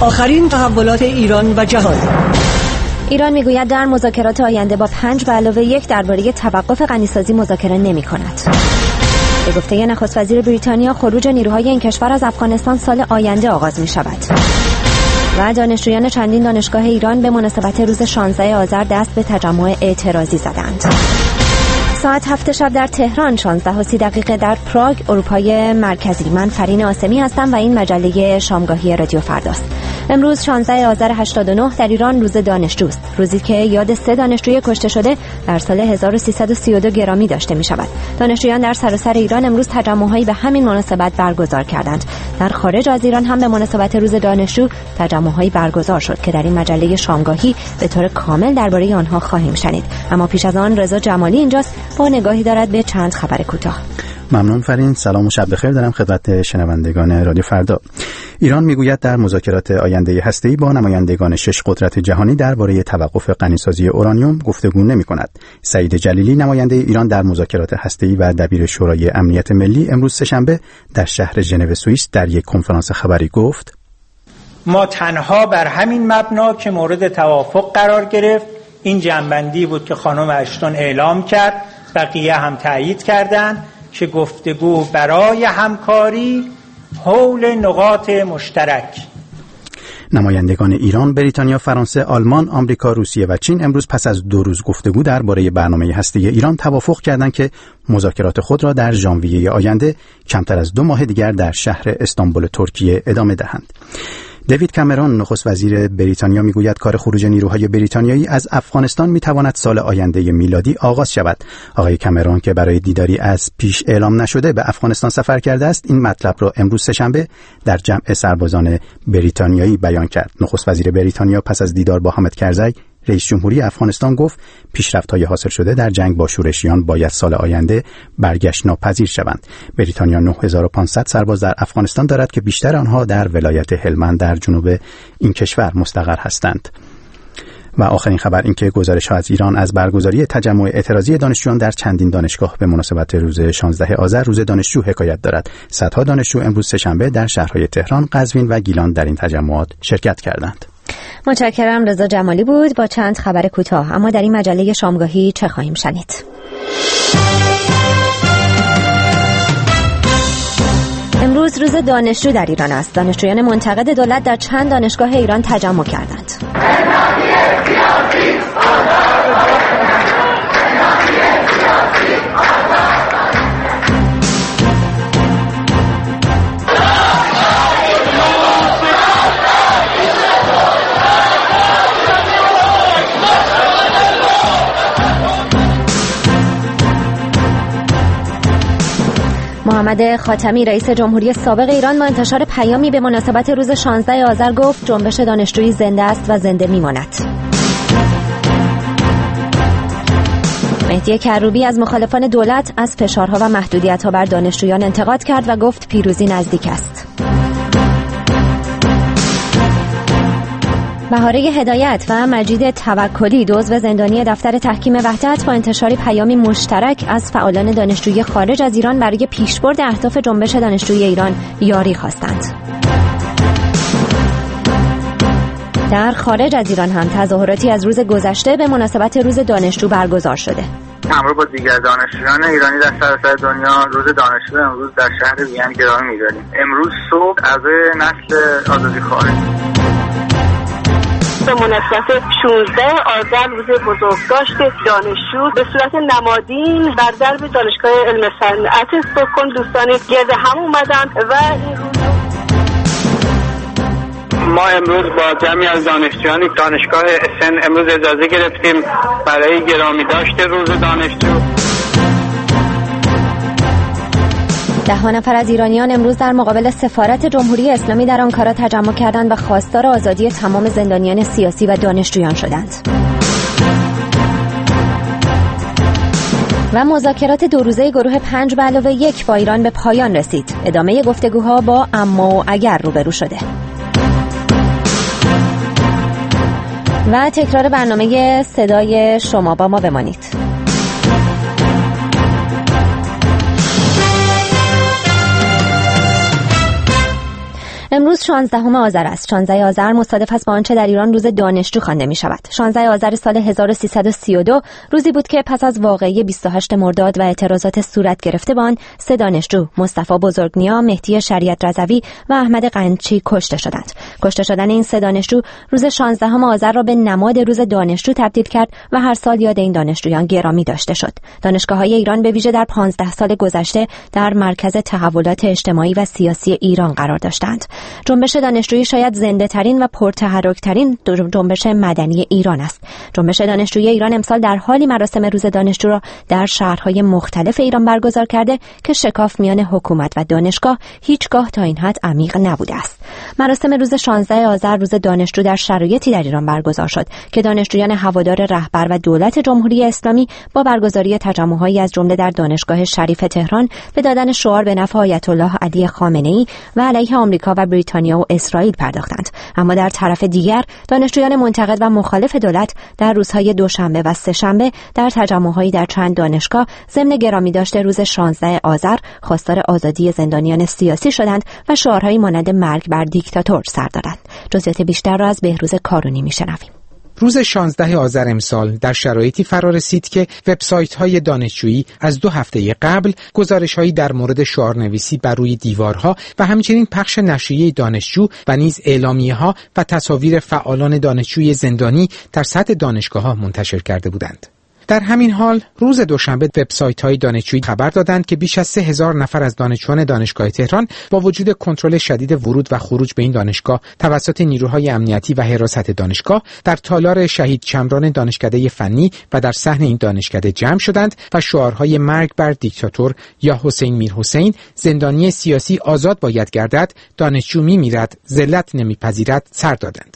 آخرین تحولات ایران و جهان. ایران میگوید در مذاکرات آینده با 5+1 درباره توقف غنیسازی مذاکره نمی‌کند. به گفته نخست وزیر بریتانیا، خروج نیروهای این کشور از افغانستان سال آینده آغاز می‌شود. و دانشجویان چندین دانشگاه ایران به مناسبت روز 16 آذر دست به تجمع اعتراضی زدند. ساعت 7 شب در تهران، 16:30 در پراگ، اروپای مرکزی. من فرین آسمی هستم و این مجله شامگاهی رادیو فرداست. امروز 16 آذر 89 در ایران روز دانشجوست، روزی که یاد 3 دانشجوی کشته شده در سال 1332 گرامی داشته می شود. دانشجویان در سراسر ایران امروز تجمع‌هایی به همین مناسبت برگزار کردند. در خارج از ایران هم به مناسبت روز دانشجو تجمع‌هایی برگزار شد که در این مجله شامگاهی به طور کامل درباره آنها خواهیم شنید. اما پیش از آن رضا جمالی اینجاست با نگاهی دارد به چند خبر کوتاه. ممنون فرین. سلام و شب بخیر دارم خدمت شنوندگان رادیو فردا. ایران میگوید در مذاکرات آینده هسته‌ای با نمایندگان 6 قدرت جهانی درباره توقف غنیسازی اورانیوم گفتگو نمی‌کند. سعید جلیلی نماینده ایران در مذاکرات هسته‌ای و دبیر شورای امنیت ملی امروز سه‌شنبه در شهر ژنو سوئیس در یک کنفرانس خبری گفت: ما تنها بر همین مبنا که مورد توافق قرار گرفت، این جنبندی بود که خانم اشتون اعلام کرد، بقیه هم تایید کردند که گفتگو برای همکاری حول نقاط مشترک. نمایندگان ایران، بریتانیا، فرانسه، آلمان، آمریکا، روسیه و چین امروز پس از 2 روز گفتگو درباره برنامه هسته‌ای ایران توافق کردند که مذاکرات خود را در ژانویه آینده کمتر از 2 ماه دیگر در شهر استانبول ترکیه ادامه دهند. دیوید کامرون نخست وزیر بریتانیا میگوید کار خروج نیروهای بریتانیایی از افغانستان میتواند سال آینده میلادی آغاز شود. آقای کامرون که برای دیداری از پیش اعلام نشده به افغانستان سفر کرده است، این مطلب را امروز سه‌شنبه در جمع سربازان بریتانیایی بیان کرد. نخست وزیر بریتانیا پس از دیدار با حامد کرزی رئیس جمهوری افغانستان گفت پیشرفت‌های حاصل شده در جنگ با شورشیان باید سال آینده برگشت ناپذیر شوند. بریتانیا 9500 سرباز در افغانستان دارد که بیشتر آنها در ولایت هلمند در جنوب این کشور مستقر هستند. و آخرین خبر این که گزارش‌ها از ایران از برگزاری تجمع اعتراضی دانشجویان در چندین دانشگاه به مناسبت روز 16 آذر روز دانشجو حکایت دارد. صدها دانشجو امروز سه‌شنبه در شهرهای تهران، قزوین و گیلان در این تجمعات شرکت کردند. متشکرم. رضا جمالی بود با چند خبر کوتاه. اما در این مجله شامگاهی چه خواهیم شنید؟ امروز روز دانشجو در ایران است. دانشجویان منتقد دولت در چند دانشگاه ایران تجمع کردند. محمد خاتمی رئیس جمهوری سابق ایران با انتشار پیامی به مناسبت روز 16 آذر گفت جنبش دانشجویی زنده است و زنده میماند. مهدی کروبی از مخالفان دولت از فشارها و محدودیت‌ها بر دانشجویان انتقاد کرد و گفت پیروزی نزدیک است. بهاره هدایت و مجید توکلی عضو زندانی دفتر تحکیم وحدت با انتشار پیامی مشترک از فعالان دانشجویی خارج از ایران برای پیشبرد اهداف جنبش دانشجویی ایران یاری خواستند. در خارج از ایران هم تظاهراتی از روز گذشته به مناسبت روز دانشجو برگزار شده. همراه با دیگر دانشجویان ایرانی در سراسر دنیا روز دانشجو امروز در شهر وین گرامی می‌داریم. امروز صبح اعضای نسل آزادیخواه به مناسبت 16 آذر روز بزرگداشت دانشجو به صورت نمادین بر درب دانشگاه علم صنعت استکهلم دوستانی گرد هم اومدن و این روز ما امروز با جمعی از دانشجویان دانشگاه اسن امروز اجازه گرفتیم برای گرامی داشت روز دانشجو. 10 نفر از ایرانیان امروز در مقابل سفارت جمهوری اسلامی در آنکارا تجمع کردند و خواستار آزادی تمام زندانیان سیاسی و دانشجویان شدند. و مذاکرات 2 روزه گروه 5+1 با ایران به پایان رسید. ادامه گفتگوها با اما و اگر روبرو شده. و تکرار برنامه صدای شما، با ما بمانید. امروز 16 آذر است. 16 آذر مصادف است با آنچه در ایران روز دانشجو خوانده می شود. 16 آذر سال 1332 روزی بود که پس از واقعه 28 مرداد و اعتراضات صورت گرفته با آن 3 دانشجو مصطفی بزرگنیا، مهدی شریعت رضوی و احمد قنچی کشته شدند. کشته شدن این 3 دانشجو روز 16 آذر را به نماد روز دانشجو تبدیل کرد و هر سال یاد این دانشجویان گرامی داشته شد. دانشگاه‌های ایران به ویژه در 15 سال گذشته در مرکز تحولات اجتماعی و سیاسی ایران قرار داشتند. جنبش دانشجویی شاید زنده‌ترین و پرتحرک‌ترین جنبش مدنی ایران است. جنبش دانشجویی ایران امسال در حالی مراسم روز دانشجو را در شهرهای مختلف ایران برگزار کرده که شکاف میان حکومت و دانشگاه هیچگاه تا این حد عمیق نبوده است. مراسم روز 16 آذر روز دانشجو در شرایطی در ایران برگزار شد که دانشجویان هوادار رهبر و دولت جمهوری اسلامی با برگزاری تجمع‌هایی از جمله در دانشگاه شریف تهران به دادن شعار به نفع آیت الله علی خامنه‌ای و علیه آمریکا و بریتانیا و اسرائیل پرداختند. اما در طرف دیگر دانشجویان منتقد و مخالف دولت در روزهای دوشنبه و سه‌شنبه در تجمع‌هایی در چند دانشگاه ضمن گرامی داشته روز 16 آذر خواستار آزادی زندانیان سیاسی شدند و شعارهایی مانند مرگ بر دیکتاتور سر دادند. جزئیات بیشتر را از بهروز کارونی میشنویم. روز 16 آذر امسال در شرایطی فرا رسید که وبسایت‌های دانشجویی از 2 هفته قبل گزارش‌هایی در مورد شعارنویسی بر روی دیوارها و همچنین پخش نشریه دانشجو و نیز اعلامیه‌ها و تصاویر فعالان دانشجوی زندانی در سطح دانشگاه‌ها منتشر کرده بودند. در همین حال روز دوشنبه وبسایت‌های دانشجویی خبر دادند که بیش از 3000 نفر از دانشجویان دانشگاه تهران با وجود کنترل شدید ورود و خروج به این دانشگاه توسط نیروهای امنیتی و حراست دانشگاه در تالار شهید شمران دانشکده فنی و در صحن این دانشکده جمع شدند و شعارهای مرگ بر دیکتاتور یا حسین میرحسین، زندانی سیاسی آزاد باید گردد، دانشجو میمیرد، ذلت نمیپذیرد سر دادند.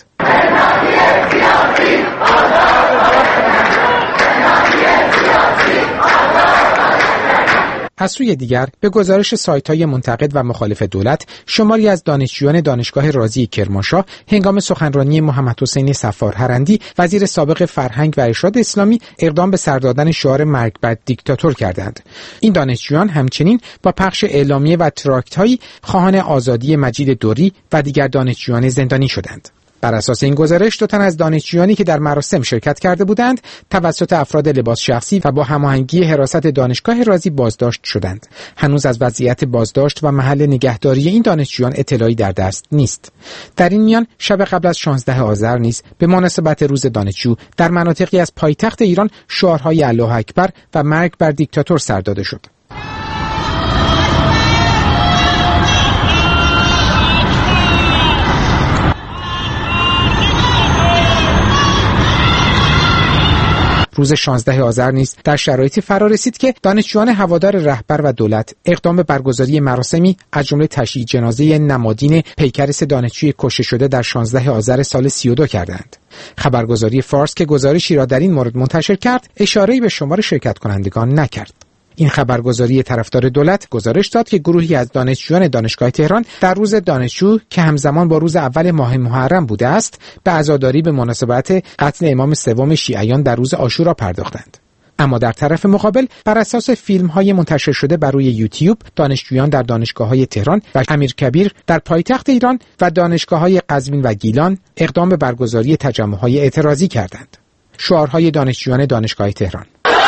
از سوی دیگر به گزارش سایت‌های منتقد و مخالف دولت، شماری از دانشجویان دانشگاه رازی کرمانشاه هنگام سخنرانی محمد حسین صفار هرندی وزیر سابق فرهنگ و ارشاد اسلامی اقدام به سر دادن شعار مرگ بر دیکتاتور کردند. این دانشجویان همچنین با پخش اعلامیه و تراکت‌هایی خواهان آزادی مجید دوری و دیگر دانشجویان زندانی شدند. بر اساس این گزارش 2 تن از دانشجویانی که در مراسم شرکت کرده بودند توسط افراد لباس شخصی و با هماهنگی حراست دانشگاه رازی بازداشت شدند. هنوز از وضعیت بازداشت و محل نگهداری این دانشجویان اطلاعی در دست نیست. در این میان شب قبل از 16 آذر نیز به مناسبت روز دانشجو در مناطقی از پایتخت ایران شعارهای الله اکبر و مرگ بر دیکتاتور سر داده شد. روز 16 آذر نیز در شرایطی فرا رسید که دانشجویان هوادار رهبر و دولت اقدام به برگزاری مراسمی از جمله تشییع جنازه نمادین پیکر 3 دانشجوی کشته شده در 16 آذر سال 32 کردند. خبرگزاری فارس که گزارشی را در این مورد منتشر کرد، اشاره‌ای به شمار شرکت کنندگان نکرد. این خبرگزاری طرفدار دولت گزارش داد که گروهی از دانشجویان دانشگاه تهران در روز دانشجو که همزمان با روز اول ماه محرم بوده است، به عزاداری به مناسبت قتل امام سوم شیعیان در روز عاشورا پرداختند. اما در طرف مقابل بر اساس فیلم‌های منتشر شده بر روی یوتیوب، دانشجویان در دانشگاه‌های تهران و امیرکبیر در پایتخت ایران و دانشگاه‌های قزوین و گیلان اقدام به برگزاری تجمع‌های اعتراضی کردند. شعارهای دانشجویان دانشگاه تهران: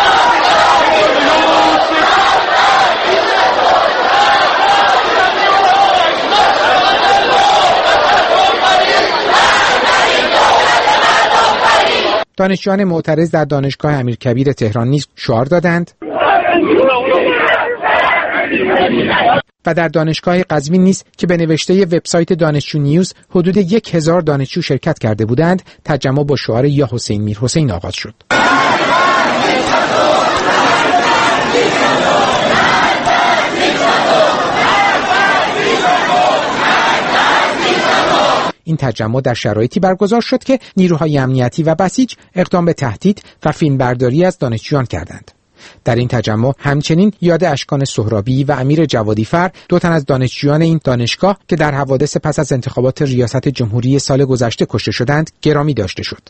دانشجویان معترض در دانشگاه امیرکبیر تهران نیز شعار دادند و در دانشگاه قزوین نیز که به نوشته وبسایت دانشجو نیوز حدود 1000 دانشجو شرکت کرده بودند، تجمع با شعار یا حسین میرحسین آغاز شد. این تجمع در شرایطی برگزار شد که نیروهای امنیتی و بسیج اقدام به تهدید و فیلمبرداری از دانشجویان کردند. در این تجمع همچنین یاد اشکان سهرابی و امیر جوادیفر، 2 تن از دانشجویان این دانشگاه که در حوادث پس از انتخابات ریاست جمهوری سال گذشته کشته شدند، گرامی داشته شد.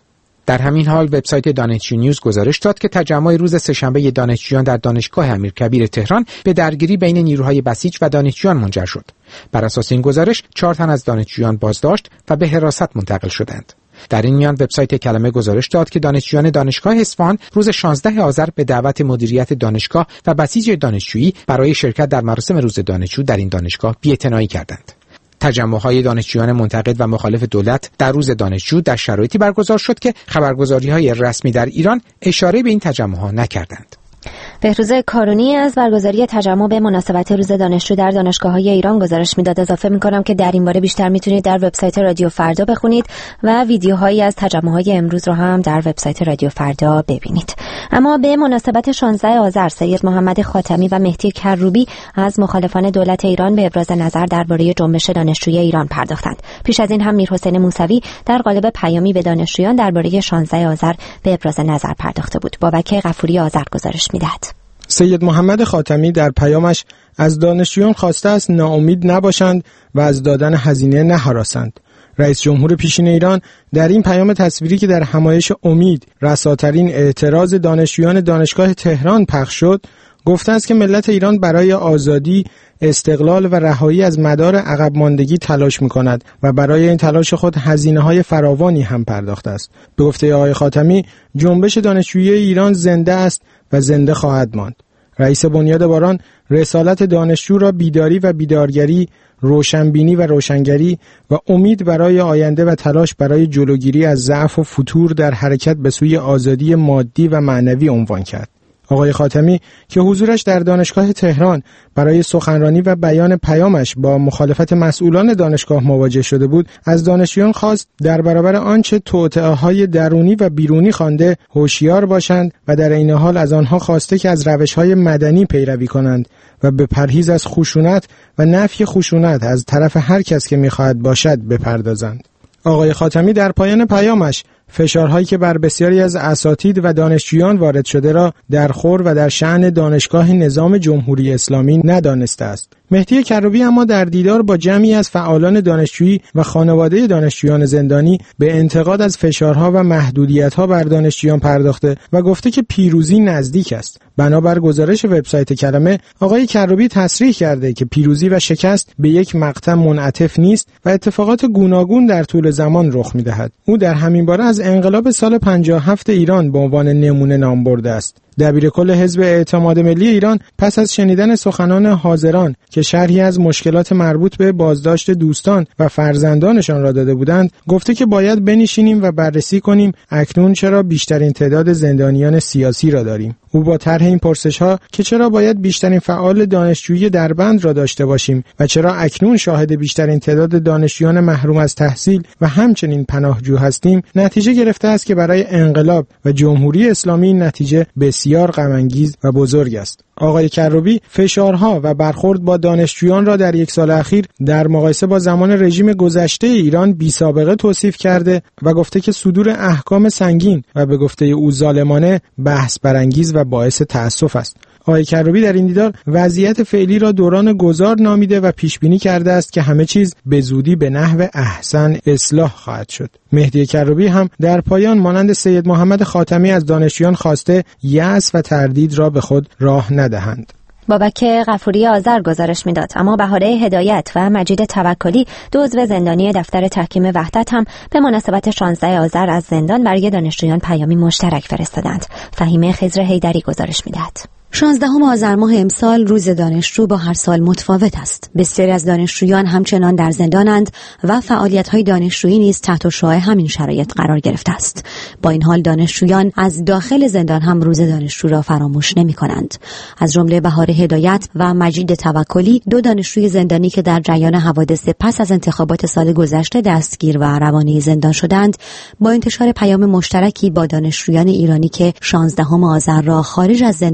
در همین حال وبسایت دانشجو نیوز گزارش داد که تجمع روز سه‌شنبه دانشجویان در دانشگاه امیرکبیر تهران به درگیری بین نیروهای بسیج و دانشجویان منجر شد. بر اساس این گزارش 4 تن از دانشجویان بازداشت و به حراست منتقل شدند. در این میان وبسایت کلمه گزارش داد که دانشجویان دانشگاه اصفهان روز 16 آذر به دعوت مدیریت دانشگاه و بسیج دانشجویی برای شرکت در مراسم روز دانشجو در این دانشگاه بی‌اعتنایی کردند. تجمع‌های دانشجویان منتقد و مخالف دولت در روز دانشجو در شرایطی برگزار شد که خبرگزاری‌های رسمی در ایران اشاره به این تجمع‌ها نکردند. بهروز کارونی از برگزاری تجمع به مناسبت روز دانشجو در دانشگاه‌های ایران گزارش میداد. اضافه می‌کنم که در این باره بیشتر میتونید در وبسایت رادیو فردا بخونید و ویدیوهایی از تجمع‌های امروز رو هم در وبسایت رادیو فردا ببینید. اما به مناسبت 16 آذر سید محمد خاتمی و مهدی کروبی از مخالفان دولت ایران به ابراز نظر درباره جنبش دانشجویی ایران پرداختند. پیش از این هم میرحسین موسوی در قالب پیامی به دانشجویان درباره 16 آذر به ابراز نظر پرداخته بود. بابک غفوری آذر گزارش میدهد. سید محمد خاتمی در پیامش از دانشجویان خواسته است ناامید نباشند و از دادن هزینه نهراسند. رئیس جمهور پیشین ایران در این پیام تصویری که در همایش امید رساترین اعتراض دانشجویان دانشگاه تهران پخش شد، گفته است که ملت ایران برای آزادی، استقلال و رهایی از مدار عقب ماندگی تلاش می‌کند و برای این تلاش خود هزینه‌های فراوانی هم پرداخته است. به گفته آقای خاتمی، جنبش دانشجویی ایران زنده است و زنده خواهد ماند. رئیس بنیاد باران رسالت دانشجو را بیداری و بیدارگری، روشنبینی و روشنگری و امید برای آینده و تلاش برای جلوگیری از ضعف و فتور در حرکت به سوی آزادی مادی و معنوی عنوان کرد. آقای خاتمی که حضورش در دانشگاه تهران برای سخنرانی و بیان پیامش با مخالفت مسئولان دانشگاه مواجه شده بود، از دانشجویان خواست در برابر آنچه توطئه‌های درونی و بیرونی خوانده هوشیار باشند و در این حال از آنها خواسته که از روش‌های مدنی پیروی کنند و به پرهیز از خشونت و نفی خشونت از طرف هر کس که می‌خواهد باشد بپردازند. آقای خاتمی در پایان پیامش فشارهایی که بر بسیاری از اساتید و دانشجویان وارد شده را در خور و در شأن دانشگاه نظام جمهوری اسلامی ندانسته است. مهدی کروبی اما در دیدار با جمعی از فعالان دانشجویی و خانواده دانشجویان زندانی به انتقاد از فشارها و محدودیت‌ها بر دانشجویان پرداخته و گفته که پیروزی نزدیک است. بنابر گزارش وبسایت کلمه، آقای کروبی تصریح کرده که پیروزی و شکست به یک مقطع منعطف نیست و اتفاقات گوناگون در طول زمان رخ می‌دهد. او در همین باره از انقلاب سال 57 ایران به عنوان نمونه نام برده است. دبیرکل حزب اعتماد ملی ایران پس از شنیدن سخنان حاضران که شرحی از مشکلات مربوط به بازداشت دوستان و فرزندانشان را داده بودند، گفته که باید بنشینیم و بررسی کنیم اکنون چرا بیشترین تعداد زندانیان سیاسی را داریم. او با طرح این پرسش‌ها که چرا باید بیشترین فعال دانشجویی دربند را داشته باشیم و چرا اکنون شاهد بیشترین تعداد دانشجویان محروم از تحصیل و همچنین پناهجو هستیم، نتیجه گرفته است که برای انقلاب و جمهوری اسلامی نتیجه بسیار غم‌انگیز و بزرگ است. آقای کروبی فشارها و برخورد با دانشجویان را در یک سال اخیر در مقایسه با زمان رژیم گذشته ایران بی‌سابقه توصیف کرده و گفته که صدور احکام سنگین و به گفته او ظالمانه بحث برانگیز و باعث تأسف است. آقای کروبی در این دیدار وضعیت فعلی را دوران گذار نامیده و پیش بینی کرده است که همه چیز به زودی به نحو احسن اصلاح خواهد شد. مهدی کروبی هم در پایان مانند سید محمد خاتمی از دانشجویان خواسته یأس و تردید را به خود راه ندهند. بابک غفوری آذر گزارش میداد. اما بهاره هدایت و مجید توکلی، دو عضو زندانی دفتر تحکیم وحدت، هم به مناسبت 16 آذر از زندان برای دانشجویان پیامی مشترک فرستادند. فهیمه خضر حیدری گزارش میدهد. 16 آذر ماه امسال روز دانشجو با هر سال متفاوت است. بسیاری از دانشجویان همچنان در زندانند و فعالیت‌های دانشجویی نیز تحت شعاع همین شرایط قرار گرفته است. با این حال دانشجویان از داخل زندان هم روز دانشجو را فراموش نمی‌کنند. از جمله بهاره هدایت و مجید توکلی، دو دانشجوی زندانی که در جریان حوادث پس از انتخابات سال گذشته دستگیر و روانه زندان شدند، با انتشار پیام مشترکی با دانشجویان ایرانی که 16 آذر را خارج از زندانند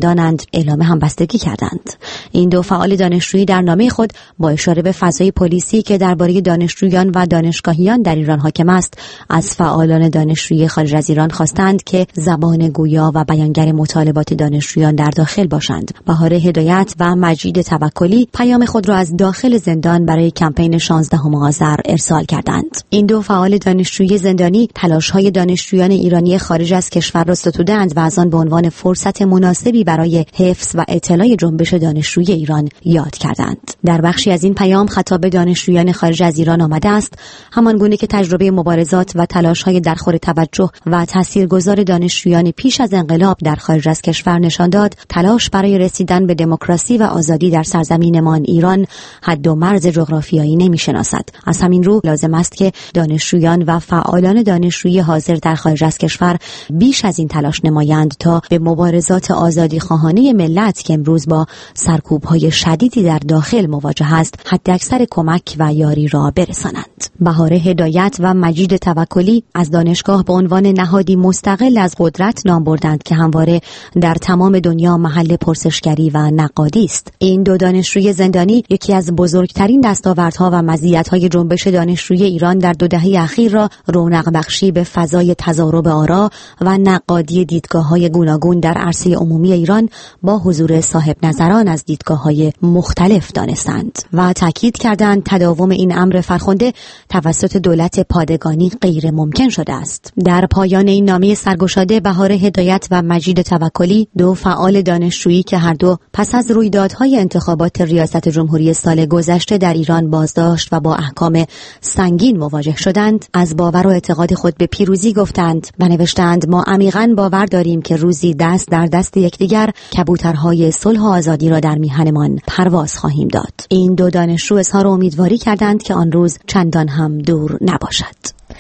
اعلام همبستگی کردند. این دو فعال دانشجویی در نامه خود با اشاره به فضای پلیسی که درباره دانشجویان و دانشگاهیان در ایران حاکم است، از فعالان دانشجویی خارج از ایران خواستند که زبان گویا و بیانگر مطالبات دانشجویان در داخل باشند. بهار هدایت و مجید توکلی پیام خود را از داخل زندان برای کمپین 16 آذر ارسال کردند. این دو فعال دانشجویی زندانی تلاش‌های دانشجویان ایرانی خارج از کشور را ستودند و از آن به عنوان فرصت مناسبی برای حفظ و اطلاع جنبش دانشجویی ایران یاد کردند. در بخشی از این پیام خطاب به دانشجویان خارج از ایران آمده است، همان گونه که تجربه مبارزات و تلاش‌های درخور توجه و تاثیرگذار دانشجویان پیش از انقلاب در خارج از کشور نشان داد، تلاش برای رسیدن به دموکراسی و آزادی در سرزمینمان ایران حد و مرز جغرافیایی نمی‌شناسد. از همین رو لازم است که دانشجویان و فعالان دانشجویی حاضر در خارج از کشور بیش از این تلاش نمایند تا به مبارزات آزادی خواهانه ملت که امروز با سرکوب‌های شدیدی در داخل مواجه است، حداکثر کمک و یاری را برسانند. بهار هدایت و مجید توکلی از دانشگاه به عنوان نهادی مستقل از قدرت نام بردند که همواره در تمام دنیا محل پرسشگری و نقادی است. این دو دانشجوی زندانی یکی از بزرگترین دستاوردها و مزیت‌های جنبش دانشجویی ایران در 2 دهه اخیر را رونق بخشی به فضای تضارب آرا و نقادی دیدگاه‌های گوناگون در عرصه عمومی ایران با حضور صاحب نظران از دیدگاه‌های مختلف دانستند و تاکید کردند تداوم این امر فرخنده توسط دولت پادگانی غیر ممکن شده است. در پایان این نامه سرگشاده بهار هدایت و مجید توکلی، دو فعال دانشجویی که هر دو پس از رویدادهای انتخابات ریاست جمهوری سال گذشته در ایران بازداشت و با احکام سنگین مواجه شدند، از باور و اعتقاد خود به پیروزی گفتند و نوشتند: ما عمیقاً باور داریم که روزی دست در دست یکدیگر کبوترهای صلح و آزادی را در میهنمان پرواز خواهیم داد. این دو دانشجو اظهار امیدواری کردند که آن روز چندان هم دور نباشد.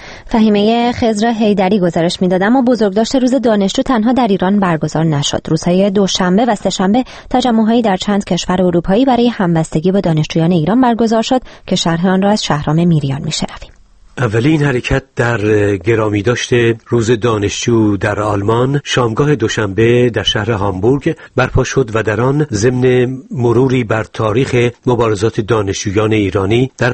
فهیمه خضر حیدری گزارش میداد. اما بزرگداشت روز دانشجو تنها در ایران برگزار نشد. روزهای دوشنبه و سه‌شنبه تجمع‌هایی در چند کشور اروپایی برای همبستگی با دانشجویان ایران برگزار شد که شرح آن را از شهرام میریان میشنویم. اولین حرکت در گرامی داشته روز دانشجو در آلمان شامگاه دوشنبه در شهر هامبورگ برپا شد و در آن ضمن مروری بر تاریخ مبارزات دانشجویان ایرانی در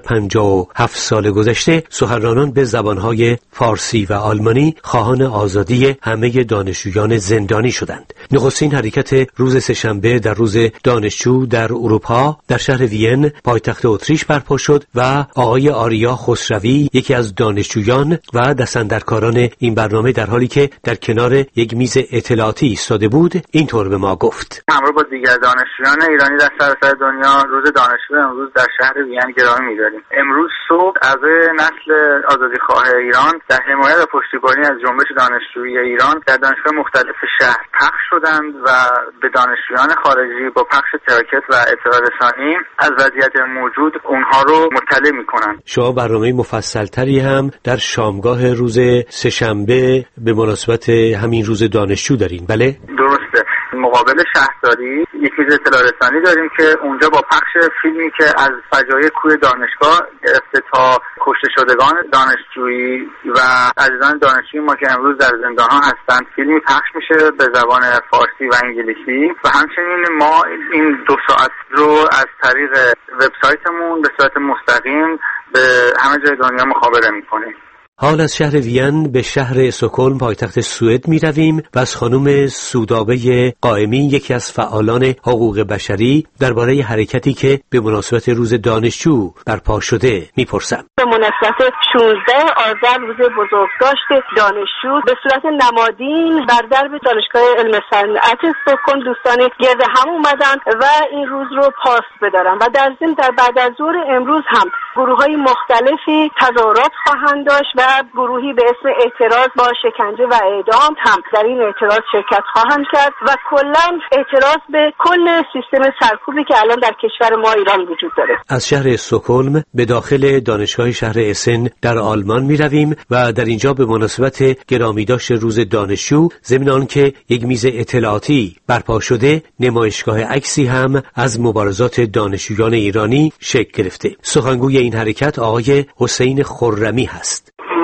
57 سال گذشته، سخنرانان به زبانهای فارسی و آلمانی خواهان آزادی همه دانشجویان زندانی شدند. نخستین حرکت روز سه‌شنبه در روز دانشجو در اروپا در شهر وین پایتخت اتریش برپا شد و آقای آریا خسروی، یکی از دانشجویان و دستاندرکاران این برنامه، در حالی که در کنار یک میز اطلاعاتی ایستاده بود، اینطور به ما گفت: همراه با دیگر دانشجویان ایرانی در سراسر دنیا روز دانشجو امروز در شهر وین گرامی می‌داریم. امروز صبح اعضای نسل آزادیخواه ایران در حمایت و پشتیبانی از جنبش دانشجویی ایران در دانشگاه مختلف شهر پخش شدند و به دانشجویان خارجی با پخش تراکت و اطلاع رسانی از وضعیت موجود اونها رو مطلع می‌کنند. شما برنامه مفصل‌تری هم در شامگاه روز سه‌شنبه به مناسبت همین روز دانشجو دارین، بله؟ درسته. مقابل شهرداری یک میز اطلاع رسانی داریم که اونجا با پخش فیلمی که از فجایع کوه دانشگاه گرفته تا کشته شدگان دانشجویی و عزیزان دانشجویی ما که امروز در زندان‌ها هستند، فیلمی پخش میشه به زبان فارسی و انگلیسی و همچنین ما این 2 ساعت رو از طریق وبسایتمون به صورت مستقیم به همه جای دنیا مخابره میکنیم. حال از شهر وین به شهر استکهلم پایتخت سوئد می رویم و از خانم سودابه قائمی، یکی از فعالان حقوق بشری، درباره حرکتی که به مناسبت روز دانشجو برپا شده می پرسم. به مناسبت 16 آذر روز بزرگداشت دانشجو به صورت نمادین بر درب دانشگاه علم صنعت استکهلم دوستان گرد هم اومدن و این روز رو پاس بدارن و در ضمن در بعد از ظهر امروز هم گروه‌های مختلفی تظاهرات خواهند داشت و گروهی به اسم اعتراض با شکنجه و اعدام هم در این اعتراض شرکت خواهند کرد و کلاً اعتراض به کل سیستم سرکوبی که الان در کشور ما ایران وجود داره. از شهر استکهلم به داخل دانشگاه شهر اسن در آلمان می رویم و در اینجا به مناسبت گرامیداشت روز دانشجو، ضمن آنکه یک میز اطلاعاتی برپا شده، نمایشگاه عکسی هم از مبارزات دانشجویان ایرانی شکل گرفته. سخنگوی این حرکت آقای حسین خرمی هست. ما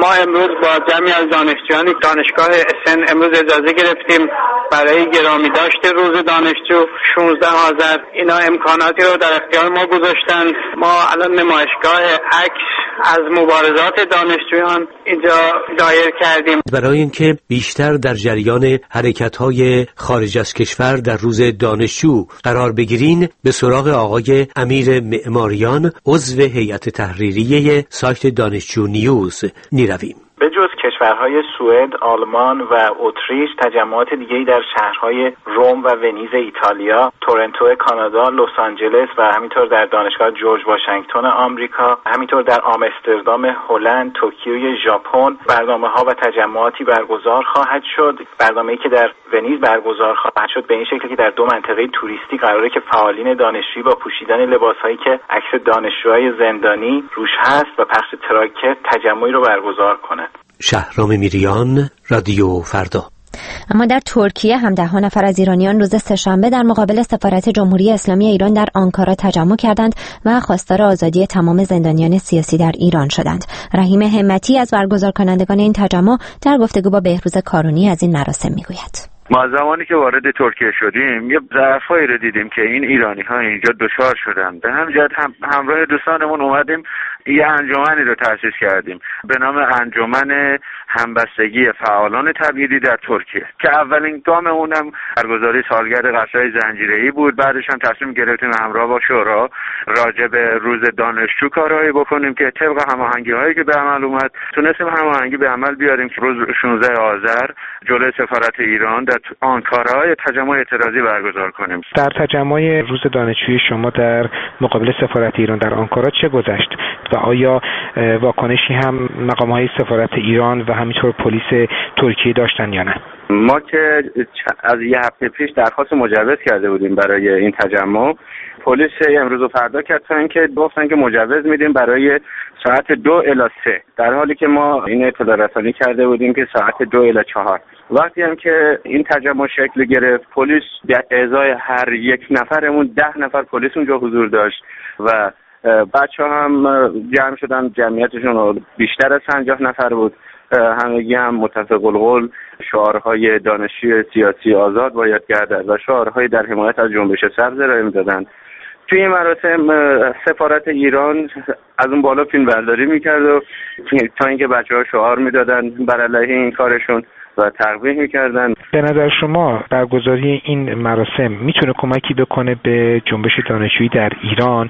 ما امروز با جمعی از دانشجویان دانشگاه اسن امروز اجازه گرفتیم برای گرامی داشته روز دانشجو 16 آذر. اینا امکاناتی رو در اختیار ما گذاشتن. ما الان نمایشگاه عکس از مبارزات دانشجویان اینجا دایر کردیم برای اینکه بیشتر در جریان حرکت‌های خارج از کشور در روز دانشجو قرار بگیرین. به سراغ آقای امیر معماریان، عضو هیئت تحریریه سایت دانشجو نیوز می‌رویم. به جز کشورهای سوئد، آلمان و اتریش، تجمعات دیگه‌ای در شهرهای روم و ونیز ایتالیا، تورنتو کانادا، لس آنجلس و همینطور در دانشگاه جورج واشنگتن آمریکا، همینطور در آمستردام هلند، توکیوی ژاپن برنامه‌ها و تجمعاتی برگزار خواهد شد. برنامه‌ای که در ونیز برگزار خواهد شد به این شکل که در 2 منطقه توریستی قراره که فعالین دانشجویی با پوشیدن لباس‌هایی که عکس دانشجوهای زندانی روش هست و پخش تراکت تجمعی رو برگزار کنند. شهرام میریان، رادیو فردا. اما در ترکیه هم 10 نفر از ایرانیان روز سه‌شنبه در مقابل سفارت جمهوری اسلامی ایران در آنکارا تجمع کردند و خواستار آزادی تمام زندانیان سیاسی در ایران شدند. رحیم همتی از برگزار کنندگان این تجمع در گفتگو با بهروز کارونی از این مراسم میگوید. ما زمانی که وارد ترکیه شدیم یه ضعفایی رو دیدیم که این ایرانی‌ها اینجا دچار شدن. به همین جهت همراه دوستانمون اومدیم یه انجمنی رو تأسیس کردیم به نام انجمن همبستگی فعالان تبعیدی در ترکیه که اولین گام اونم برگزاری سالگرد قتل‌های زنجیره‌ای بود. بعدش هم تصمیم گرفتیم همراه با شورا راجع به روز دانشجو کارهایی بکنیم که طبق هماهنگی‌هایی که به عمل اومد تونستیم هماهنگی به عمل بیاریم که روز 16 آذر جلوی سفارت ایران در آنکارا تجمع اعتراضی برگزار کنیم. در تجمع روز دانشجوی شما در مقابل سفارت ایران در آنکارا چه گذشت و آیا واکنشی هم مقام‌های سفارت ایران و همینطور پلیس ترکیه داشتن یا نه؟ ما که از یه هفته پیش درخواست مجوز کرده بودیم برای این تجمع، پلیس امروز و فردا کردن که گفتن که مجوز میدیم برای ساعت 2 الی 3، در حالی که ما این اطلاع رسانی کرده بودیم که ساعت 2 الی 4. وقتی هم که این تجمع شکل گرفت، پلیس به ازای هر یک نفرمون 10 نفر پلیس اونجا حضور داشت و بچه‌ها هم جمع شدن، جمعیتشون بیشتر از 50 نفر بود. همگی هم متفق القول شعارهای دانشجوی سیاسی آزاد باید گردد و شعارهای در حمایت از جنبش سبز ارائه می‌دادند. توی این مراسم سفارت ایران از اون بالا فیلم برداری می‌کرد و تا اینکه بچه‌ها شعار می‌دادن بر علیه این کارشون و تقویح می‌کردن. به نظر شما برگزاری این مراسم میتونه کمکی بکنه به جنبش دانشجویی در ایران؟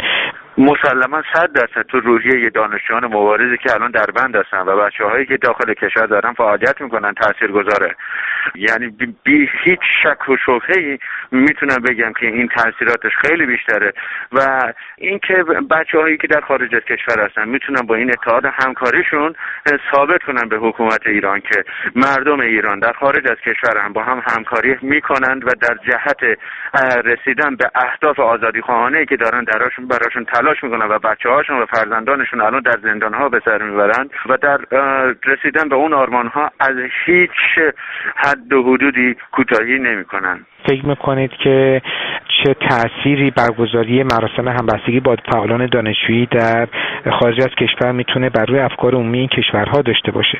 مسلما 100% تو روحیه دانشجویان مبارزی که الان در بند هستن و بچه‌هایی که داخل کشور دارن فعالیت میکنن تاثیرگذاره. یعنی بی هیچ شک و شبهه‌ای میتونم بگم که این تاثیراتش خیلی بیشتره و اینکه بچه‌هایی که در خارج از کشور هستن میتونن با این اتحاد همکاریشون ثابت کنن به حکومت ایران که مردم ایران در خارج از کشور هم با هم همکاری میکنند و در جهت رسیدن به اهداف آزادیخواهانه‌ای که دارن براشون تلاش میکنن و بچه‌هاشون و فرزندانشون الان در زندان‌ها به سر میبرن و در رسیدن به اون آرمان‌ها از هیچ حد و حدودی کوتاهی نمیکنن. فکر میکنید که چه تأثیری برگزاری مراسم همبستگی با فعالان دانشجویی در خارج از کشور میتونه بر روی افکار عمومی این کشورها داشته باشه؟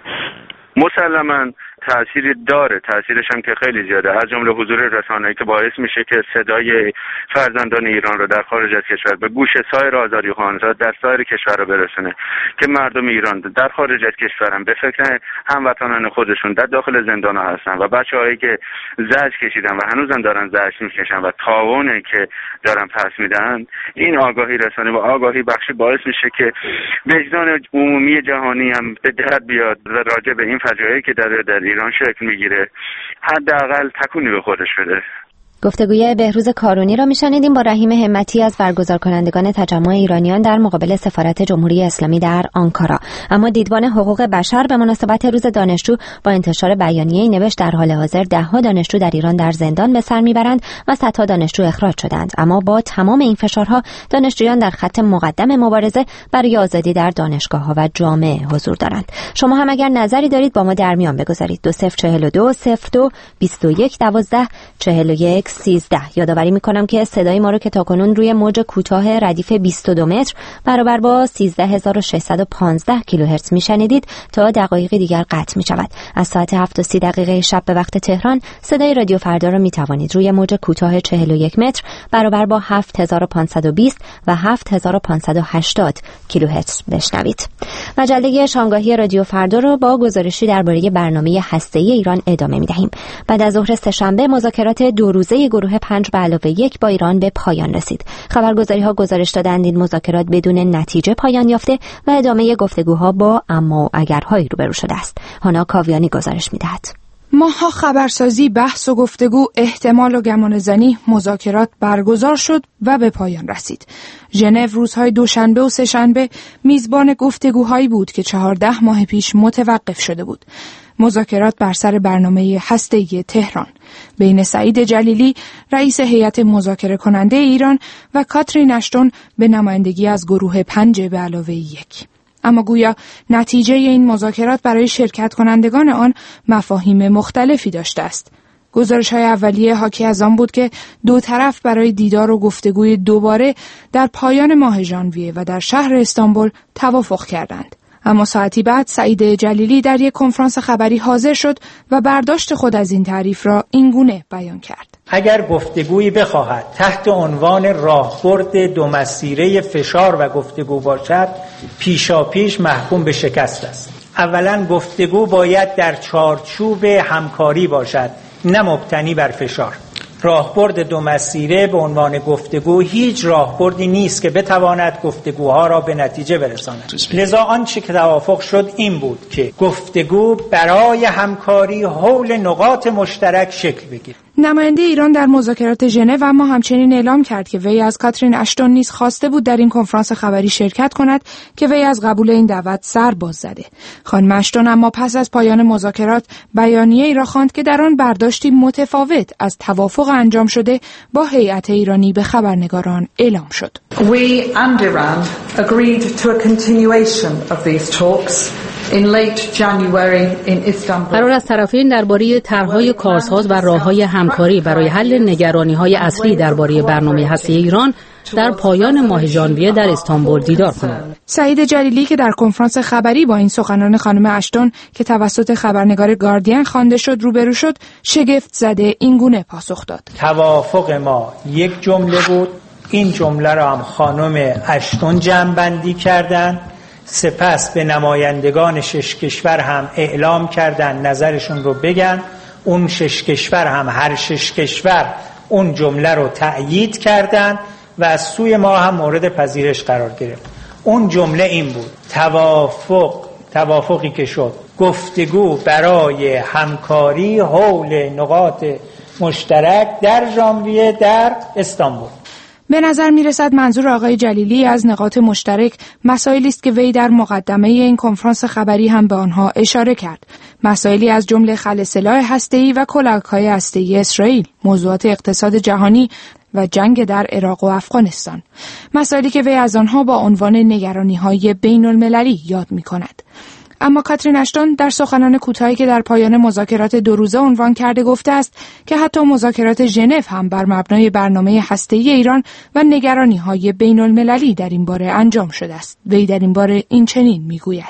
مسلماً تأثیری داره، تأثیرش هم که خیلی زیاده، از جمله حضور رسانه‌ای که باعث میشه که صدای فرزندان ایران رو در خارج از کشور به گوش سایر آزادیخواهان در سایر کشورها برسونه که مردم ایران در خارج از کشور هم به فکر هموطنان خودشون در داخل زندان‌ها هستن و بچه‌هایی که زجر کشیدن و هنوزم دارن زجر میکشن و تاوانی که دارن پس میدن، این آگاهی رسانی و آگاهی بخشی باعث میشه که وجدان عمومی جهانی هم به درد بیاد و راجع به این فجایعی که در ایران شکل میگیره حداقل تکونی به خودش بده. گفتگوی بهروز کارونی را میشنیدیم با رحیم همتی از برگزار کنندگان تجمع ایرانیان در مقابل سفارت جمهوری اسلامی در آنکارا. اما دیدبان حقوق بشر به مناسبت روز دانشجو با انتشار بیانیه‌ای نوشت در حال حاضر 10 دانشجو در ایران در زندان به سر میبرند و 100 دانشجو اخراج شدند. اما با تمام این فشارها دانشجویان در خط مقدم مبارزه برای آزادی در دانشگاه‌ها و جامعه حضور دارند. شما هم اگر نظری دارید با ما در میان بگذارید. 2042 02 21 12 41 13. یادآوری میکنم که صدای ما رو که تاکنون روی موج کوتاه ردیف 22 متر برابر با 13615 کیلوهرتز میشنیدید تا دقایقی دیگر قطع میشود. از ساعت 7:30 شب به وقت تهران صدای رادیو فردا رو میتوانید روی موج کوتاه 41 متر برابر با 7520 و 7580 کیلوهرتز بشنوید. مجله شامگاهی رادیو فردا رو با گزارشی درباره برنامه هسته‌ای ایران ادامه می‌دهیم. بعد از ظهر سه‌شنبه مذاکرات 2 روزه گروه 5+1 با ایران به پایان رسید. خبرگزاری‌ها گزارش دادند این مذاکرات بدون نتیجه پایان یافته و ادامه گفتگوها با اما و اگرهایی روبرو شده است. هانا کاویانی گزارش می‌دهد. ماها خبرسازی، بحث و گفتگو، احتمال و گمانه‌زنی، مذاکرات برگزار شد و به پایان رسید. ژنو روزهای دوشنبه و سه‌شنبه میزبان گفتگوهایی بود که 14 ماه پیش متوقف شده بود. مذاکرات بر سر برنامه هسته‌ای تهران بین سعید جلیلی رئیس هیئت مذاکره کننده ایران و کاترین اشتون به نمایندگی از گروه 5+1. اما گویا نتیجه این مذاکرات برای شرکت کنندگان آن مفاهیم مختلفی داشته است. گزارش‌های اولیه حاکی از آن بود که دو طرف برای دیدار و گفتگوی دوباره در پایان ماه ژانویه و در شهر استانبول توافق کردند. اما ساعتی بعد سعید جلیلی در یک کنفرانس خبری حاضر شد و برداشت خود از این تعریف را اینگونه بیان کرد: اگر گفتگویی بخواهد تحت عنوان راهبرد دو مسیره فشار و گفتگو باشد، پیشاپیش محکوم به شکست است. اولا گفتگو باید در چارچوب همکاری باشد، نه مبتنی بر فشار. راهبرد دو مسیره به عنوان گفتگو هیچ راهبردی نیست که بتواند گفتگوها را به نتیجه برساند. لذا آنچه که توافق شد این بود که گفتگو برای همکاری حول نقاط مشترک شکل بگیرد. نماینده ایران در مذاکرات ژنو اما همچنین اعلام کرد که وی از کاترین اشتون نیز خواسته بود در این کنفرانس خبری شرکت کند که وی از قبول این دعوت سر باز زده. خانم اشتون اما پس از پایان مذاکرات بیانیه‌ای را خواند که در آن برداشتی متفاوت از توافق انجام شده با هیئت ایرانی به خبرنگاران اعلام شد. We and Iran agreed to a continuation of these talks in late January in Istanbul. قرار است طرفین درباره طرح‌های کارساز و راه‌های همکاری برای حل نگرانی‌های اصلی درباره برنامه هسته‌ای ایران در پایان ماه ژانویه در استانبول دیدار کنند. سعید جلیلی که در کنفرانس خبری با این سخنان خانم اشتون که توسط خبرنگار گاردین خوانده شد روبرو شد، شگفت زده اینگونه پاسخ داد: توافق ما یک جمله بود، این جمله را هم خانم اشتون جمع‌بندی کردند. سپس به نمایندگان 6 کشور هم اعلام کردن نظرشون رو بگن. اون 6 کشور هم هر 6 کشور اون جمله رو تأیید کردن و از سوی ما هم مورد پذیرش قرار گرفت. اون جمله این بود: توافقی که شد گفتگو برای همکاری حول نقاط مشترک در ژانویه در استانبول. به نظر می رسد منظور آقای جلیلی از نقاط مشترک مسائلی است که وی در مقدمه این کنفرانس خبری هم به آنها اشاره کرد. مسائلی از جمله خلع سلاح هسته‌ای و کلاهک‌های هسته‌ای اسرائیل، موضوعات اقتصاد جهانی و جنگ در عراق و افغانستان. مسائلی که وی از آنها با عنوان نگرانی‌های بین‌المللی یاد می‌کند. اما کاترین اشتون در سخنان کوتاهی که در پایان مذاکرات 2 روزه عنوان کرده گفته است که حتی مذاکرات ژنو هم بر مبنای برنامه هسته‌ای ایران و نگرانی‌های بین‌المللی در این باره انجام شده است. وی در این باره این چنین می‌گوید: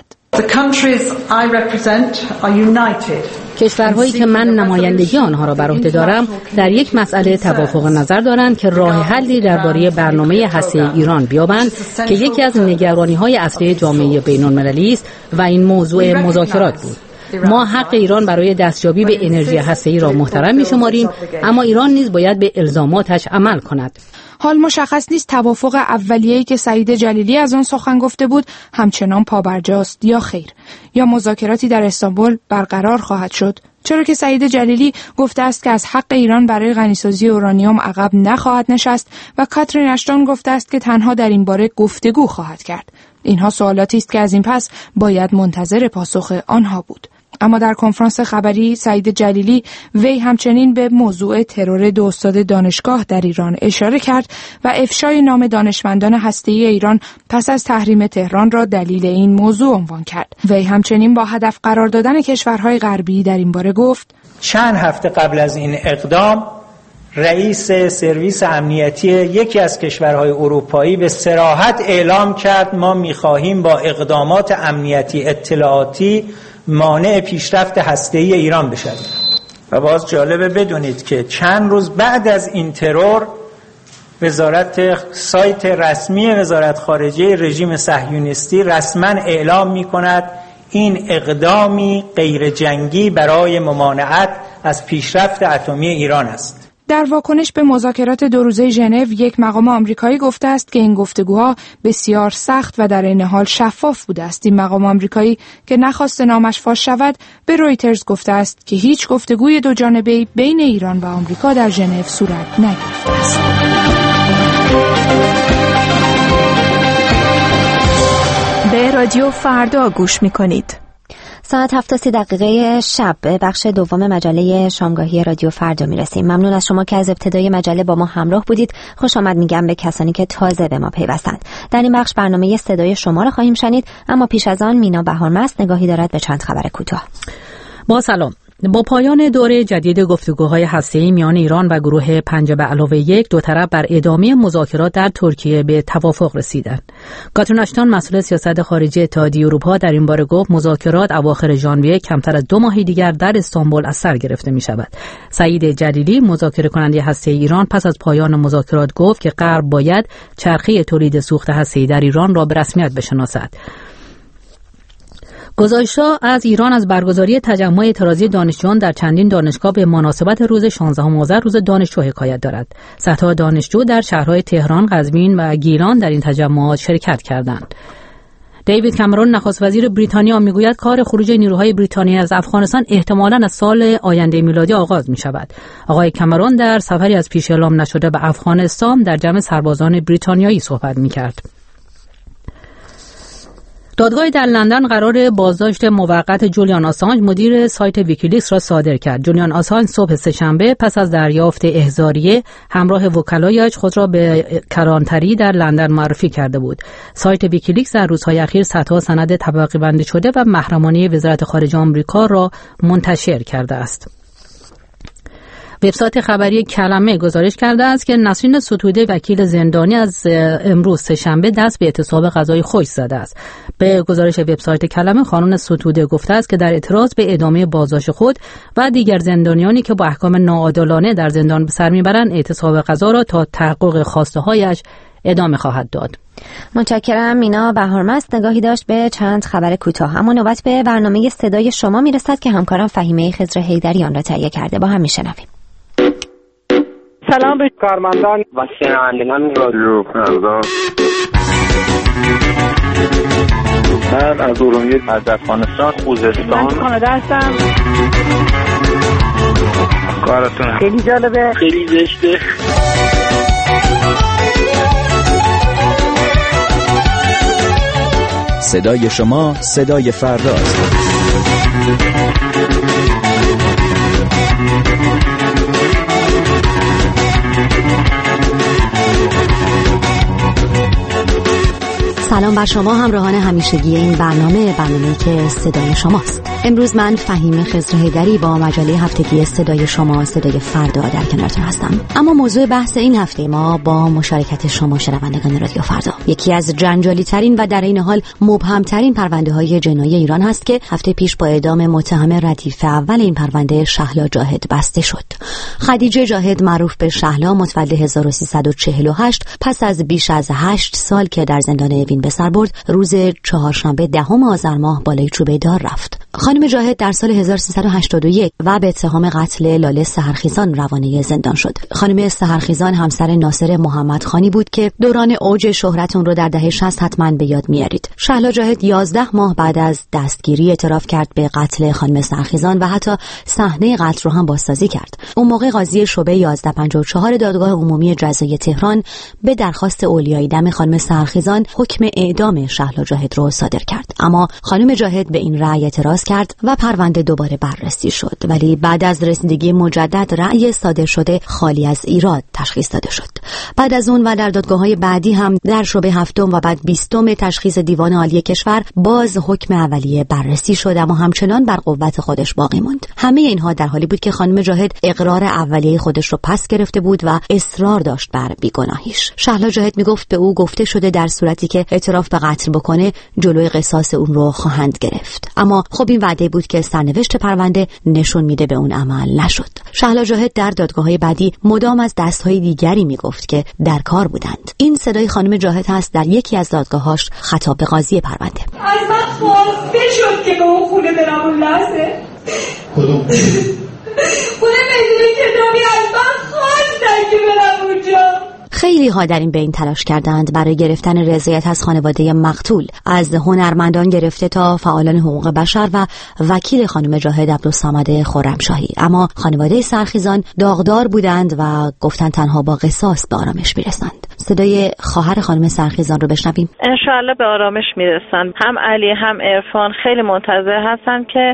کشورهایی که من نمایندگی آنها را بر عهده دارم در یک مسئله توافق نظر دارند که راه حلی درباره برنامه هسته‌ای ایران بیابند که یکی از نگرانی‌های اصلی جامعه بین‌المللی است و این موضوع مذاکرات بود. ما حق ایران برای دستیابی به انرژی هسته‌ای را محترم می‌شماریم، اما ایران نیز باید به الزاماتش عمل کند. حال مشخص نیست توافق اولیه‌ای که سعید جلیلی از آن سخن گفته بود همچنان پابرجاست یا خیر، یا مذاکراتی در استانبول برقرار خواهد شد، چرا که سعید جلیلی گفته است که از حق ایران برای غنیسازی اورانیوم عقب نخواهد نشست و کاترین اشتون گفته است که تنها در این باره گفتگو خواهد کرد. اینها سوالاتی است که از این پس باید منتظر پاسخ آنها بود. اما در کنفرانس خبری سعید جلیلی وی همچنین به موضوع ترور 2 استاد دانشگاه در ایران اشاره کرد و افشای نام دانشمندان هسته‌ای ایران پس از تحریم تهران را دلیل این موضوع عنوان کرد. وی همچنین با هدف قرار دادن کشورهای غربی در این باره گفت: چند هفته قبل از این اقدام رئیس سرویس امنیتی یکی از کشورهای اروپایی به صراحت اعلام کرد ما می‌خواهیم با اقدامات امنیتی اطلاعاتی مانع پیشرفت هسته‌ای ایران بشویم. و باز جالبه بدونید که چند روز بعد از این ترور سایت رسمی وزارت خارجه رژیم صهیونیستی رسما اعلام می‌کند این اقدامی غیر جنگی برای ممانعت از پیشرفت اتمی ایران است. در واکنش به مذاکرات 2 روزه ژنو، یک مقام آمریکایی گفته است که این گفتگوها بسیار سخت و در عین حال شفاف بوده است. این مقام آمریکایی که نخواست نامش فاش شود، به رویترز گفته است که هیچ گفتگوی دوجانبه‌ای بین ایران و آمریکا در ژنو صورت نگرفته است. به رادیو فردا گوش می‌کنید. ساعت 7:30 شب به بخش دوم مجله شامگاهی رادیو فردا میرسیم. ممنون از شما که از ابتدای مجله با ما همراه بودید. خوش آمد میگم به کسانی که تازه به ما پیوستند. در این بخش برنامه صدای شما را خواهیم شنید، اما پیش از آن مینا بهارمست نگاهی دارد به چند خبر کوتاه. با سلام. با پایان دوره جدید گفتگوهای هسته‌ای میان ایران و گروه 5+1 دو طرف بر ادامه مذاکرات در ترکیه به توافق رسیدند. کاترین آشتون مسئول سیاست خارجی اتحادیه اروپا در این باره گفت مذاکرات اواخر ژانویه کمتر از 2 ماه دیگر در استانبول از سر گرفته می شود. سعید جلیلی مذاکره کننده هسته‌ای ایران پس از پایان مذاکرات گفت که غرب باید چرخه تولید سوخت هسته‌ای در ایران را به رسمیت بشناسد. گزارش‌ها از ایران از برگزاری تجمع اعتراضی دانشجویان در چندین دانشگاه به مناسبت روز 16 آذر روز دانشجو حکایت دارد. صدها دانشجو در شهرهای تهران، قزوین و گیلان در این تجمعات شرکت کردند. دیوید کامرون نخست وزیر بریتانیا میگوید کار خروج نیروهای بریتانیایی از افغانستان احتمالاً از سال آینده میلادی آغاز می شود. آقای کامرون در سفری از پیش اعلام نشده به افغانستان در جمع سربازان بریتانیایی صحبت می‌کرد. دادگاهی در لندن قرار بازداشت موقت جولیان آسانج مدیر سایت ویکیلیکس را صادر کرد. جولیان آسانج صبح سه‌شنبه پس از دریافت احضاریه همراه وکلایش خود را به کرانتری در لندن معرفی کرده بود. سایت ویکیلیکس در روزهای اخیر صدها سند طبقه بندی شده و محرمانه وزارت خارجه آمریکا را منتشر کرده است. وبسایت خبری کلمه گزارش کرده است که نسرین ستوده وکیل زندانی از امروز سه‌شنبه دست به اعتصاب قضایی خوش زده است. به گزارش وبسایت کلمه خانم ستوده گفته است که در اعتراض به ادامه بازداشت خود و دیگر زندانیانی که با احکام ناعادلانه در زندان به سر میبرند اعتصاب قضا را تا تحقق خواسته هایش ادامه خواهد داد. متشکرم. مینا بهارمست نگاهی داشت به چند خبر کوتاه. اما نوبت به برنامه صدای شما میرسد که همکارم فهیمه خضر حیدری آن را تهیه کرده. با هم میشنویم. سلام به کارمندان و شنوندگان رادیو فردا. من از ارومیه از افغانستان خوزستان. من کانادا هستم. کارتون خیلی جالبه، خیلی زشته. صدای شما صدای فرداست. سلام بر شما همراهان همیشگی این برنامه‌ای که صدای شماست. امروز من فهیمه خضر حیدری با مجله هفتگی صدای شما صدای فردا در کنارتون هستم. اما موضوع بحث این هفته ما با مشارکت شما شنوندگان رادیو فردا یکی از جنجالی ترین و در این حال مبهم ترین پرونده های جنایی ایران هست که هفته پیش با اعدام متهم ردیف اول این پرونده شهلا جاهد بسته شد. خدیجه جاهد معروف به شهلا متولد 1348 پس از بیش از 8 سال که در زندان اوین به سر برد روز چهارشنبه 10 آذر ماه بالای چوبه دار رفت. خانم جاهد در سال 1381 و به اتهام قتل لاله سحرخیزان روانه زندان شد. خانم سحرخیزان همسر ناصر محمدخانی بود که دوران اوج شهرت اون رو در دهه 60 حتما به یاد میارید. شهلا جاهد 11 ماه بعد از دستگیری اعتراف کرد به قتل خانم سحرخیزان و حتی صحنه قتل رو هم بازسازی کرد. اون موقع قاضی شعبه 1154 دادگاه عمومی جزای تهران به درخواست اولیای دم خانم سحرخیزان حکم اعدام شهلا جاهد رو صادر کرد. اما خانم جاهد به این رأی اعتراض کرد و پرونده دوباره بررسی شد، ولی بعد از رسیدگی مجدد رأی صادر شده خالی از ایراد تشخیص داده شد. بعد از اون و در دادگاه‌های بعدی هم در شعبه 7 و بعد 20 تشخیص دیوان عالی کشور باز حکم اولیه بررسی شد، اما همچنان بر قوت خودش باقی موند. همه اینها در حالی بود که خانم جاهد اقرار اولیه خودش رو پس گرفته بود و اصرار داشت بر بیگناهیش. شهلا جاهد میگفت به او گفته شده در صورتی که اعتراف به قتل بکنه جلوی قصاص اون رو خواهند گرفت. اما خب این وعده بود که سرنوشت پرونده نشون میده به اون عمل نشد. شهلا جاهد در دادگاه‌های بعدی مدام از دست‌های دیگری میگفت که در کار بودند. این صدای خانم جاهد هست در یکی از دادگاه‌هاش خطاب به قاضی پرونده. از من خواسته شد که به اون خونه برم اون لحظه. کدوم خونه بدون کتابی از من خواستن که برم اونجا. خیلی ها در این بین تلاش کردند برای گرفتن رضایت از خانواده مقتول، از هنرمندان گرفته تا فعالان حقوق بشر و وکیل خانم جاهد عبدالصمد خرمشاهی، اما خانواده سرخیزان داغدار بودند و گفتند تنها با قصاص به آرامش میرسند. صدای خواهر خانم سرخیزان رو بشنویم. انشاءالله به آرامش میرسن. هم علی هم عرفان خیلی منتظر هستن که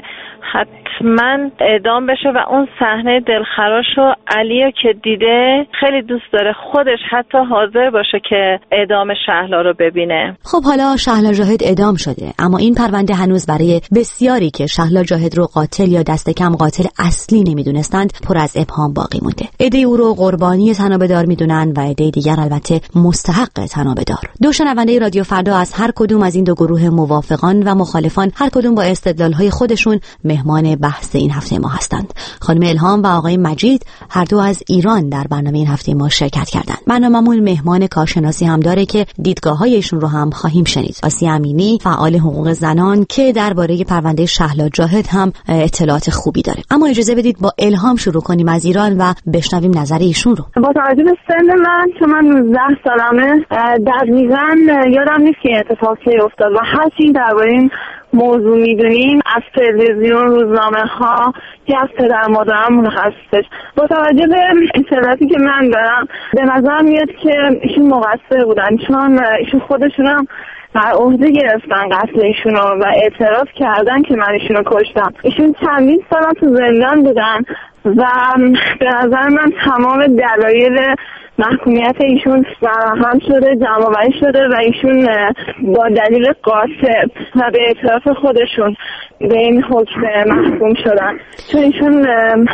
حتما اعدام بشه و اون صحنه دلخراش رو علی که دیده خیلی دوست داره خودش حتی حاضر باشه که اعدام شهلا رو ببینه. خب حالا شهلا جاهد اعدام شده، اما این پرونده هنوز برای بسیاری که شهلا جاهد رو قاتل یا دست کم قاتل اصلی نمیدونستند پر از ابهام باقی مونده. عده او رو قربانی تنابه‌دار میدونن و عده دیگر البته مستحق تنابه‌دار. دو شنونده رادیو فردا از هر کدوم از این دو گروه موافقان و مخالفان هر کدوم با استدلال‌های خودشون مهمان بحث این هفته ما هستند. خانم الهام و آقای مجید هر دو از ایران در برنامه این هفته ما شرکت کردند. برنامه‌مون مهمان کارشناسی هم داره که دیدگاه‌های ایشون رو هم خواهیم شنید. آسیه امینی فعال حقوق زنان که درباره پرونده شهلا جاهد هم اطلاعات خوبی داره. اما اجازه بدید با الهام شروع کنیم از ایران و بشنویم نظر ایشون رو. با توجه به سن من که من 19 سالمه دقیقاً یادم نیست که اتفاق چه افتاد و هر چی درباره این موضوع میدونیم از تلویزیون، روزنامه ها که از پدر مادرم هستش. با توجه به اطلاعاتی که من دارم به نظر میاد که ایشون مقصر بودن، چون ایشون خودشون هم بر عهده گرفتن قتل ایشون و اعتراف کردن که من ایشون رو کشتم. ایشون چندین سال تو زندان بودن و به نظر من تمام دلایل محکومیت ایشون فراهم شده، جمع‌آوری شده و ایشون با دلیل قاطع و به اعتراف خودشون به این حکم محکوم شدن، چون ایشون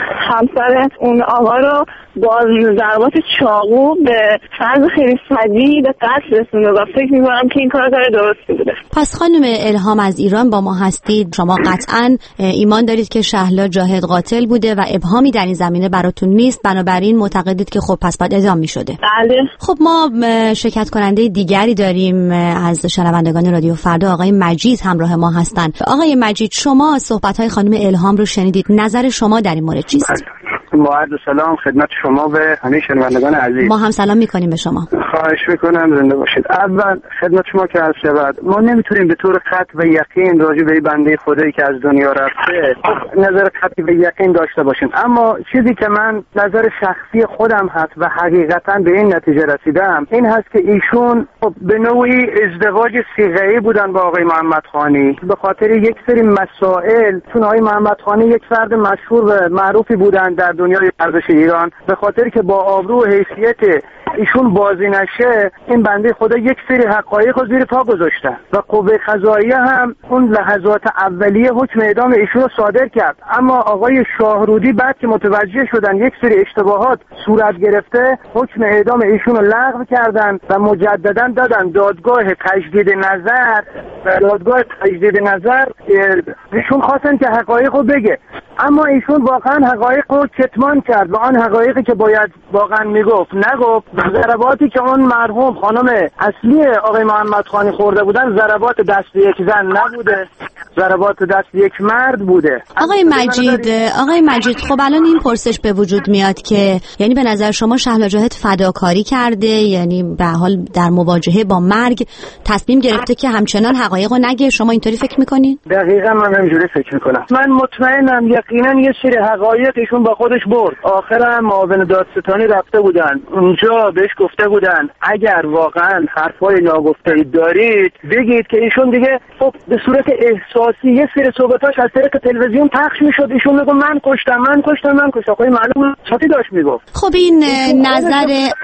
همسر اون آقا رو با ضربات چاقو به فرض خیلی فجیع به قتل رسونده و فکر می‌کنم که این کار درستی بوده. پس خانم الهام از ایران با ما هستید، شما قطعاً ایمان دارید که شهلا جاهد قاتل بوده و ابهامی در این زمینه براتون نیست، بنابراین معتقدید که خب پس باید اعدام می‌شده. بله. خب ما شرکت کننده دیگری داریم از شنوندگان رادیو فردا، آقای مجید همراه ما هستند. آقای مجید شما صحبت‌های خانم الهام رو شنیدید، نظر شما در این مورد چیست؟ با عرض سلام خدمت شما و همه شنوندگان عزیز. ما هم سلام میکنیم به شما. خواهش میکنم زنده باشید. اول خدمت شما که عرض شود ما نمیتونیم به طور قطع و یقین راجع به بنده خدایی که از دنیا رفته نظر قطعی و یقین داشته باشیم، اما چیزی که من نظر شخصی خودم هست و حقیقتا به این نتیجه رسیدم این هست که ایشون به نوعی ازدواج صیغه‌ای بودن با آقای محمد خانی به خاطر یک سری مسائل، چون آقای محمد خانی یک فرد مشهور و معروفی بودن در دنیای ورزش ایران، به خاطر که با آبرو و حیثیت ایشون بازی نشه این بنده خدا یک سری حقایق رو زیر پا گذاشتن و قوه قضاییه هم اون لحظات اولیه حکم اعدام ایشون رو صادر کرد، اما آقای شاهرودی بعد که متوجه شدن یک سری اشتباهات صورت گرفته حکم اعدام ایشون رو لغو کردن و مجددا دادن دادگاه تجدید نظر و دادگاه تجدید نظر ایشون خواستن که حقایق رو بگه، اما ایشون واقعا حقایق رو کتمان کرد و آن حقایقی که باید واقعا میگفت نگفت. ضرباتی که اون مرحوم خانم اصلی آقای محمد خانی خورده بودن ضربات دست یک زن نبوده، ضربات دست یک مرد بوده. آقای مجید خب الان این پرسش به وجود میاد که یعنی به نظر شما شهلا جاهد فداکاری کرده، یعنی به حال در مواجهه با مرگ تصمیم گرفته که همچنان حقایق رو نگه، شما اینطوری فکر میکنین؟ دقیقاً من همینجوری فکر میکنم. من مطمئنم، یقینا یه سری حقایق ایشون با خودش برد. آخرام معاون دادستانی رفته بودن اونجا، بهش گفته بودن اگر واقعا حرفای ناگفته‌ای دارید بگید که ایشون دیگه خب به صورت احساسی یه سری صحبتاش از طریق تلویزیون پخش میشد، ایشون میگه من کشتم. آقای معلوم صافی داشت میگفت. خب این نظر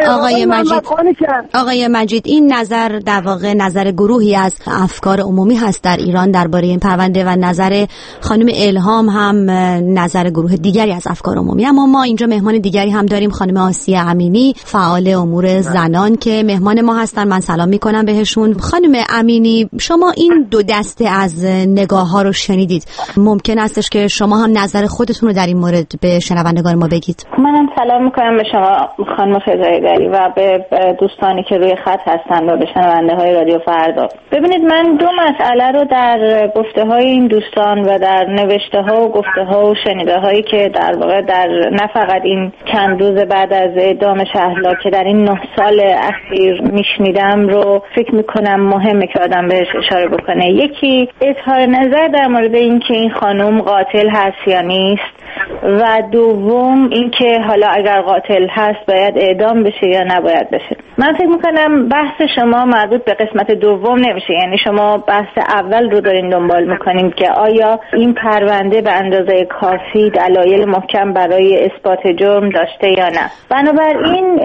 آقای مجید این نظر در واقع نظر گروهی از افکار عمومی هست در ایران درباره این پرونده و نظر خانم الهام هم نظر گروه دیگری از افکار عمومی. اما ما اینجا مهمان دیگری هم داریم، خانم آسیه امینی، فعال امور زنان که مهمان ما هستن. من سلام میکنم بهشون. خانم امینی، شما این دو دسته از نگاه ها رو شنیدید، ممکن استش که شما هم نظر خودتون رو در این مورد به شنوندگان ما بگید؟ منم سلام میکنم به شما خانم فضایگری و به دوستانی که روی خط هستن و به شنونده های رادیو فردا. ببینید، من دو مسئله رو در گفته های این دوستان و در نوشته ها و گفته ها و شنیده هایی که در واقع در نه فقط این چند روز بعد از اعدام شهلا که در این 9 سال اخیر میشنیدم رو فکر میکنم مهمه که آدم بهش اشاره بکنه. یکی اظهار نظر در مورد این که این خانم قاتل هست یا نیست، و دوم اینکه حالا اگر قاتل هست باید اعدام بشه یا نباید بشه. من فکر میکنم بحث شما مربوط به قسمت دوم نمیشه، یعنی شما بحث اول رو دارین دنبال میکنیم که آیا این پرونده به اندازه کافی دلایل محکم برای اثبات جرم داشته یا نه. بنابراین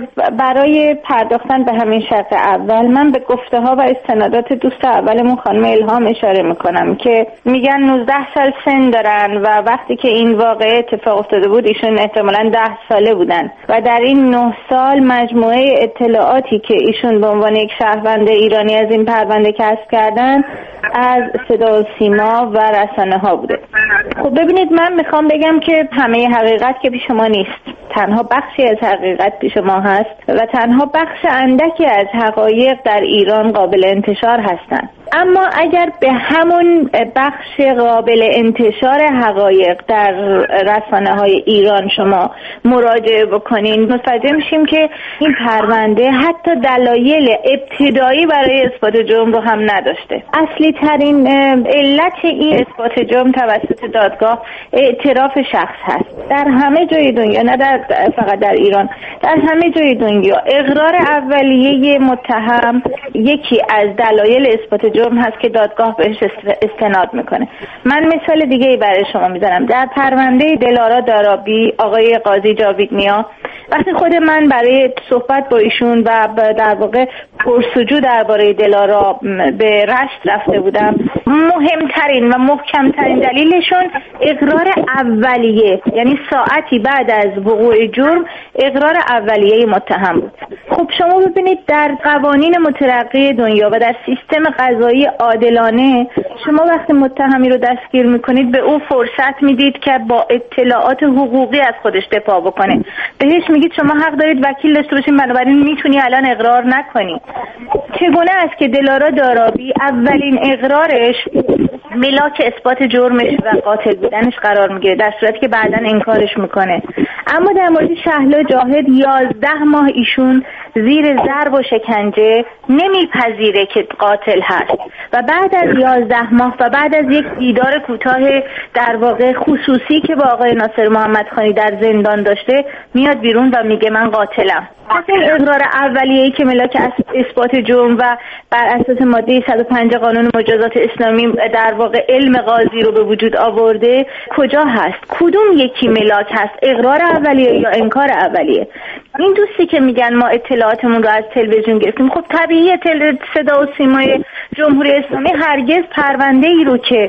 برای پرداختن به همین شرط اول من به گفته ها و استنادات دوست اولمون خانم الهام اشاره میکنم که میگن 19 سال سن دارن و وقتی که این واقعه اتفاق افتاده بود ایشون احتمالاً 10 ساله بودن و در این 9 سال مجموعه اطلاعاتی که ایشون به عنوان یک شهروند ایرانی از این پرونده کسب کردن از صدا و سیما و رسانه ها بوده. خب ببینید، من میخوام بگم که همه حقیقت که پیش ما نیست، تنها بخشی از حقیقت پیش ما هست و تنها بخش اندکی از حقایق در ایران قابل انتشار هستند. اما اگر به همون بخش قابل انتشار حقایق در رسانه های ایران شما مراجعه بکنین، متوجه میشیم که این پرونده حتی دلایل ابتدایی برای اثبات جرم رو هم نداشته. اصلی ترین علت این اثبات جرم توسط دادگاه اعتراف شخص هست. در همه جای دنیا، نه فقط در ایران، در همه جای دنیا اقرار اولیه متهم یکی از دلایل اثبات جرم هست که دادگاه بهش استناد میکنه. من مثال دیگه ای برای شما میزنم. در پرونده دلارا دارابی آقای قاضی جاوید نیا، وقتی خود من برای صحبت با ایشون و در واقع پرسجو درباره دلارا به رشت رفته بودم، مهمترین و محکمترین دلیلشون اقرار اولیه، یعنی ساعتی بعد از وقوع جرم اقرار اولیه متهم بود. خب شما ببینید در قوانین مترقی دنیا و در سیستم قضایی عادلانه شما وقتی متهمی رو دستگیر میکنید به او فرصت میدید که با اطلاعات حقوقی از خودش دفاع بکنه. بهش میگید شما حق دارید وکیل داشته باشین، بنابراین میتونی الان اقرار نکنی. چگونه است که دلارا دارابی اولین اقرارش ملاک اثبات جرمش و قاتل بودنش قرار میگیره، در صورتی که بعداً انکارش میکنه. اما در مورد شهلا جاهد 11 ماه ایشون زیر ضرب و شکنجه نمیپذیره که قاتل هست و بعد از 11 ماه و بعد از یک دیدار کوتاه در واقع خصوصی که با آقای ناصر محمدخانی در زندان داشته میاد بیرون و میگه من قاتلم. پس این اقرار اولیه‌ای که ملاک اثبات جرم و بر اساس ماده 105 قانون مجازات اسلامی در واقع علم قاضی رو به وجود آورده کجا هست؟ کدوم یکی ملاک هست؟ اقرار اولیه یا انکار اولیه؟ این دوستی که میگن ما اطلاعاتمون رو از تلویزیون گرفتیم، خب طبیعیه صدا و سیمای جمهوری اسلامی هرگز پرونده ای رو که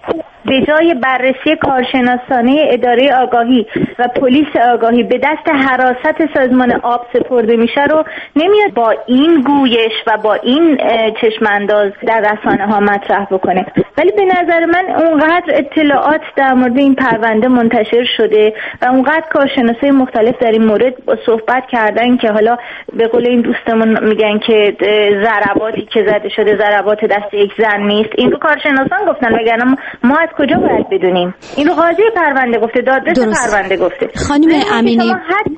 به جای بررسی کارشناسانه اداره آگاهی و پلیس آگاهی به دست حراست سازمان آب سپرده میشه رو نمیاد با این گویش و با این چشمانداز در رسانه ها مطرح بکنه. ولی به نظر من اونقدر اطلاعات در مورد این پرونده منتشر شده و اونقدر کارشناسای مختلف در این مورد صحبت کردن که حالا به قول این دوستمون میگن که ضرباتی که زده شده ضربات دست یک زن نیست. این رو کارشناسان گفتن، وگرنه ما از کجا باید بدونیم؟ این رو قاضی پرونده گفته، دادرس پرونده گفته. خانم امینی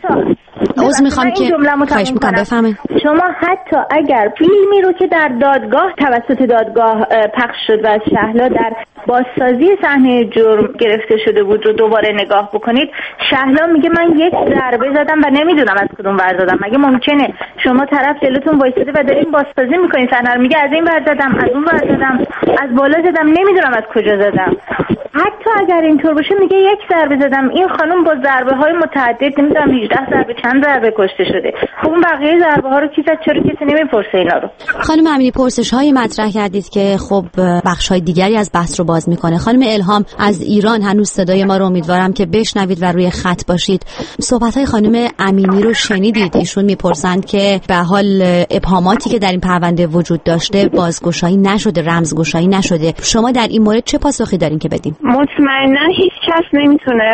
عذر میخوام که خواهش میکنم بفهمید. شما حتی اگر فیلمی رو که در دادگاه توسط دادگاه پخش شد و از شهلا در بازسازی صحنه جرم گرفته شده بود رو دوباره نگاه بکنید، شهلا میگه من یک ضربه زدم و نمیدونم از کدوم ور زدم. مگه ممکنه شما طرف جلوتون وایساده و دارین بازسازی میکنین صحنه رو، میگه از این ور زدم، از اون ور زدم، از بالا زدم، نمیدونم از کجا زدم. حتی اگر اینطور باشه میگه یک ضربه زدم. این خانم با ضربه های متعدد، نمیدونم 18 ضربه چند ضربه کشته شده. خب اون بقیه ضربه ها رو کی زد؟ چرا کسی نمیپرسه اینا رو؟ خانم امینی، پرسش های مطرح کردید که خب بخش های دیگری از بحث رو باز میکنه. خانم الهام از ایران هنوز صدای ما رو امیدوارم که بشنوید و روی خط باشید. صحبت های خانم امینی رو شنیدید؟ ایشون میپرسند که به حال ابهاماتی که در این پرونده وجود داشته بازگشایی نشده، رمزگشایی نشده. شما در این مورد چه پاسخی دارین که بدین؟ مطمئنا هیچ کس نمیتونه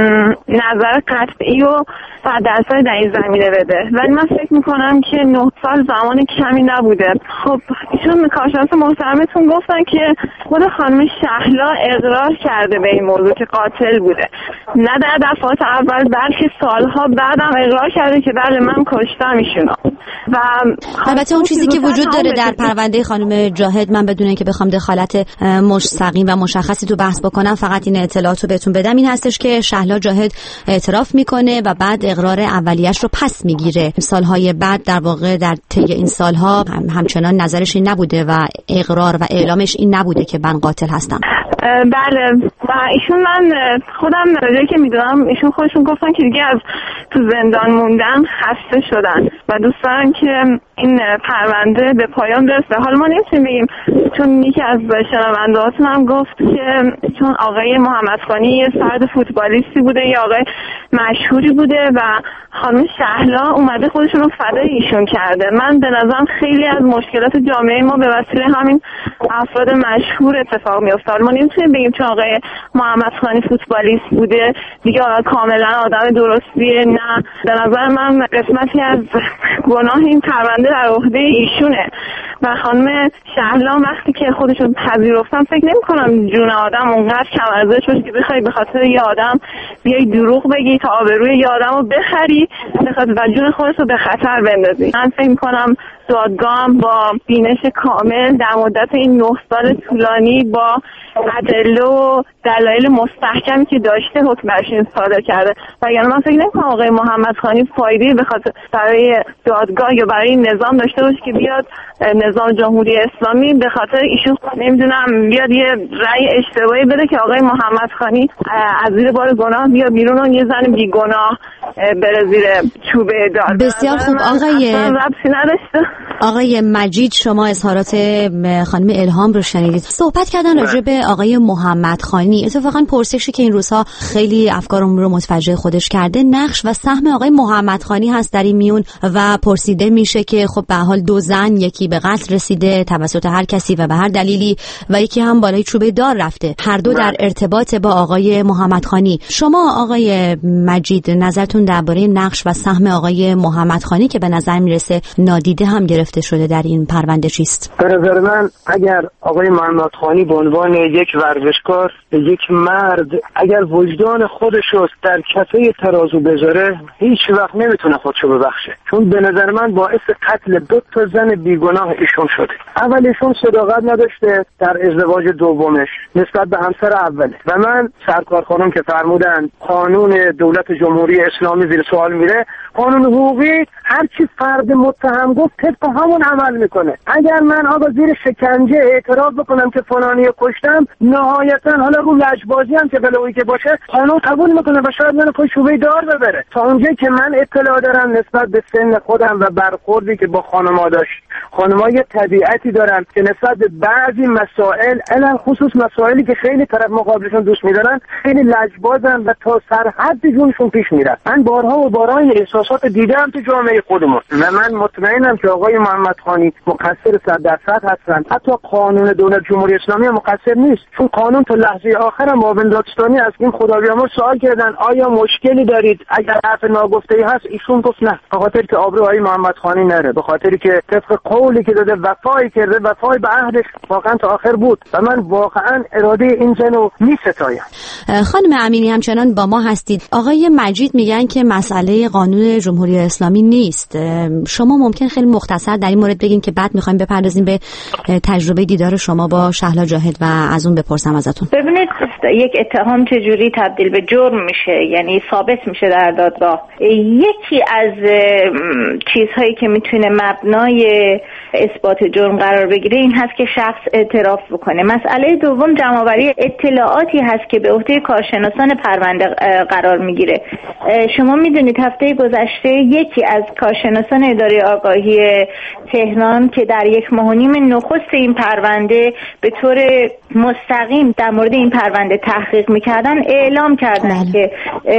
نظر قطعی و 100% در این زمینه بده، ولی من فکر میکنم که 9 سال زمان کمی نبوده. خب ایشون کارشناس محترمتون گفتن که خود خانم شهلا اقرار کرده به این موضوع که قاتل بوده، نه در دفعات اول بلکه سالها بعدم اقرار کرده که بله من کشتم ایشونو. و البته اون چیزی که وجود داره در پرونده خانم جاهد، من بدون اینکه بخوام دخالت مستقیم و مشخصی تو بحث بکنم، فقط این اطلاعات رو بهتون بدم، این هستش که شهلا جاهد اعتراف میکنه و بعد اقرار اولیش رو پس میگیره. سالهای بعد در واقع در طی این سالها همچنان نظرش این نبوده و اقرار و اعلامش این نبوده که من قاتل هستم. بله، و ایشون من خودم راجعی که میدونم ایشون خودشون گفتن که دیگه از تو زندان موندن خسته شدن و دوست دارن که این پرونده به پایان برسه. حالا ما نمیتونیم بگیم، چون یکی از شنونده‌هاتون هم گفت که چون آقای محمدخانی یه فرد فوتبالیستی بوده یا آقای مشهوری بوده و خانم شهلا اومده خودشون رو فدای ایشون کرده. من به نظرم خیلی از مشکلات جامعه ما به وسیله همین افراد مشهور اتفاق میفته. ما نمیتونیم بگیم چون آقای محمدخانی فوتبالیست بوده دیگه کاملا آدم درستیه. نه، به نظر من قسمتی از گناه این پرونده در عهده ایشونه و خانم شهلا وقتی که خودشون پذیرفتن فکر نمی‌کنم جون آدم اونقدر کم ارزش باشه که بخوای به خاطر یه آدم بیای دروغ بگی تا آبروی یه آدمو بخری و جون خودت رو به خطر بندازی. من فکر می‌کنم دادگاه با بینش کامل در مدت این 9 سال طولانی با ادله و دلایل مستحکمی که داشته حکم برشون صادر کرده. وگرنه من فکر نمی‌کنم آقای محمدخانی فایده به خاطر برای دادگاه یا برای نظام داشته باشه که بیاد نظام جمهوری اسلامی به خاطر ایشون نمیدونم بیاد یه رأی اشتباهی بده که آقای محمدخانی از زیر بار گناه بیا بیرون و یه زن بیگناه بره زیر چوبه داد. بسیار خوب آقای مجید، شما اظهارات خانم الهام رو شنیدید. صحبت کردن راجع به آقای محمدخانی. اتفاقا پرسشی که این روزها خیلی افکارم رو متوجه خودش کرده، نقش و سهم آقای محمدخانی هست در این میون و پرسیده میشه که خب به حال 2 زن، یکی به قتل رسیده توسط هر کسی و به هر دلیلی و یکی هم بالای چوبه دار رفته، هر دو در ارتباط با آقای محمدخانی. شما آقای مجید نظرتون درباره نقش و سهم آقای محمدخانی که به نظر میرسه نادیده هم گرفته شده در این پرونده چیست؟ به نظر من اگر آقای محمدخانی به عنوان یک ورزشکار، یک مرد، اگر وجدان خودش رو در کفه ترازو بذاره هیچ وقت نمیتونه خودشو ببخشه، چون به نظر من باعث قتل 2 زن بیگناه ایشون شده. اول ایشون صداقت نداشته در ازدواج دومش نسبت به همسر اوله و من سرکار خانم که فرمودن قانون دولت جمهوری اسلامی زیر سوال میره، قانون حقوقی هر چی فرد متهم گفت طبق همون عمل میکنه. اگر من آقا زیر شکنجه اعتراف بکنم که فلانی رو کشتم، نهایتا حالا رو لجبازی هم که بلویی که باشه قانون قبول میکنه و شاید منو پای چوبه دار ببره. تا اونجایی که من اطلاع دارم نسبت به سن خودم و برخوردی که با خانم‌ها داشت، خانم‌ها یه طبیعتی دارن که نسبت به بعضی مسائل، الان خصوص مسائلی که خیلی طرف مقابلشون دوست می‌دارن، خیلی لجبازن و تا سرحد جونشون پیش میرن. من بارها و بارها این احساسات دیدم تو جامعه خودمون و من مطمئنم که آقای محمدخانی مقصر 100% هستن. حتی قانون دولت جمهوری اسلامی مقصر نیست، چون قانون تا لحظه آخر معاون دادستانی از این خدابیامون سوال کردن آیا مشکلی دارید؟ اگر حرف ناگفته‌ای هست ایشون گفت نه، به خاطر که آبروی محمدخانی نره، به خاطر که طبق قولی که داده وفایی کرده، وفای به عهدش واقعا تا آخر بود و من واقعا اراده این زنو می‌ستایم. خانم امینی همچنان با ما هستید. آقای مجید میگن که مسئله قانون جمهوری اسلامی نیست. شما ممکن خیلی مختصر مختصر در این مورد بگین که بعد میخوایم بپردازیم به تجربه دیدار شما با شهلا جاهد و از اون بپرسم ازتون. ببینید یک اتهام چجوری تبدیل به جرم میشه، یعنی ثابت میشه در دادگاه. یکی از چیزهایی که میتونه مبنای اثبات جرم قرار بگیره این هست که شخص اعتراف بکنه. مسئله دوم جمع‌آوری اطلاعاتی هست که به عهده کارشناسان پرونده قرار میگیره. شما میدونید هفته گذشته یکی از کارشناسان اداره آگاهی تهران که در 1.5 ماه نخست این پرونده به طور مستقیم در مورد این پرونده تحقیق میکردن اعلام کردن که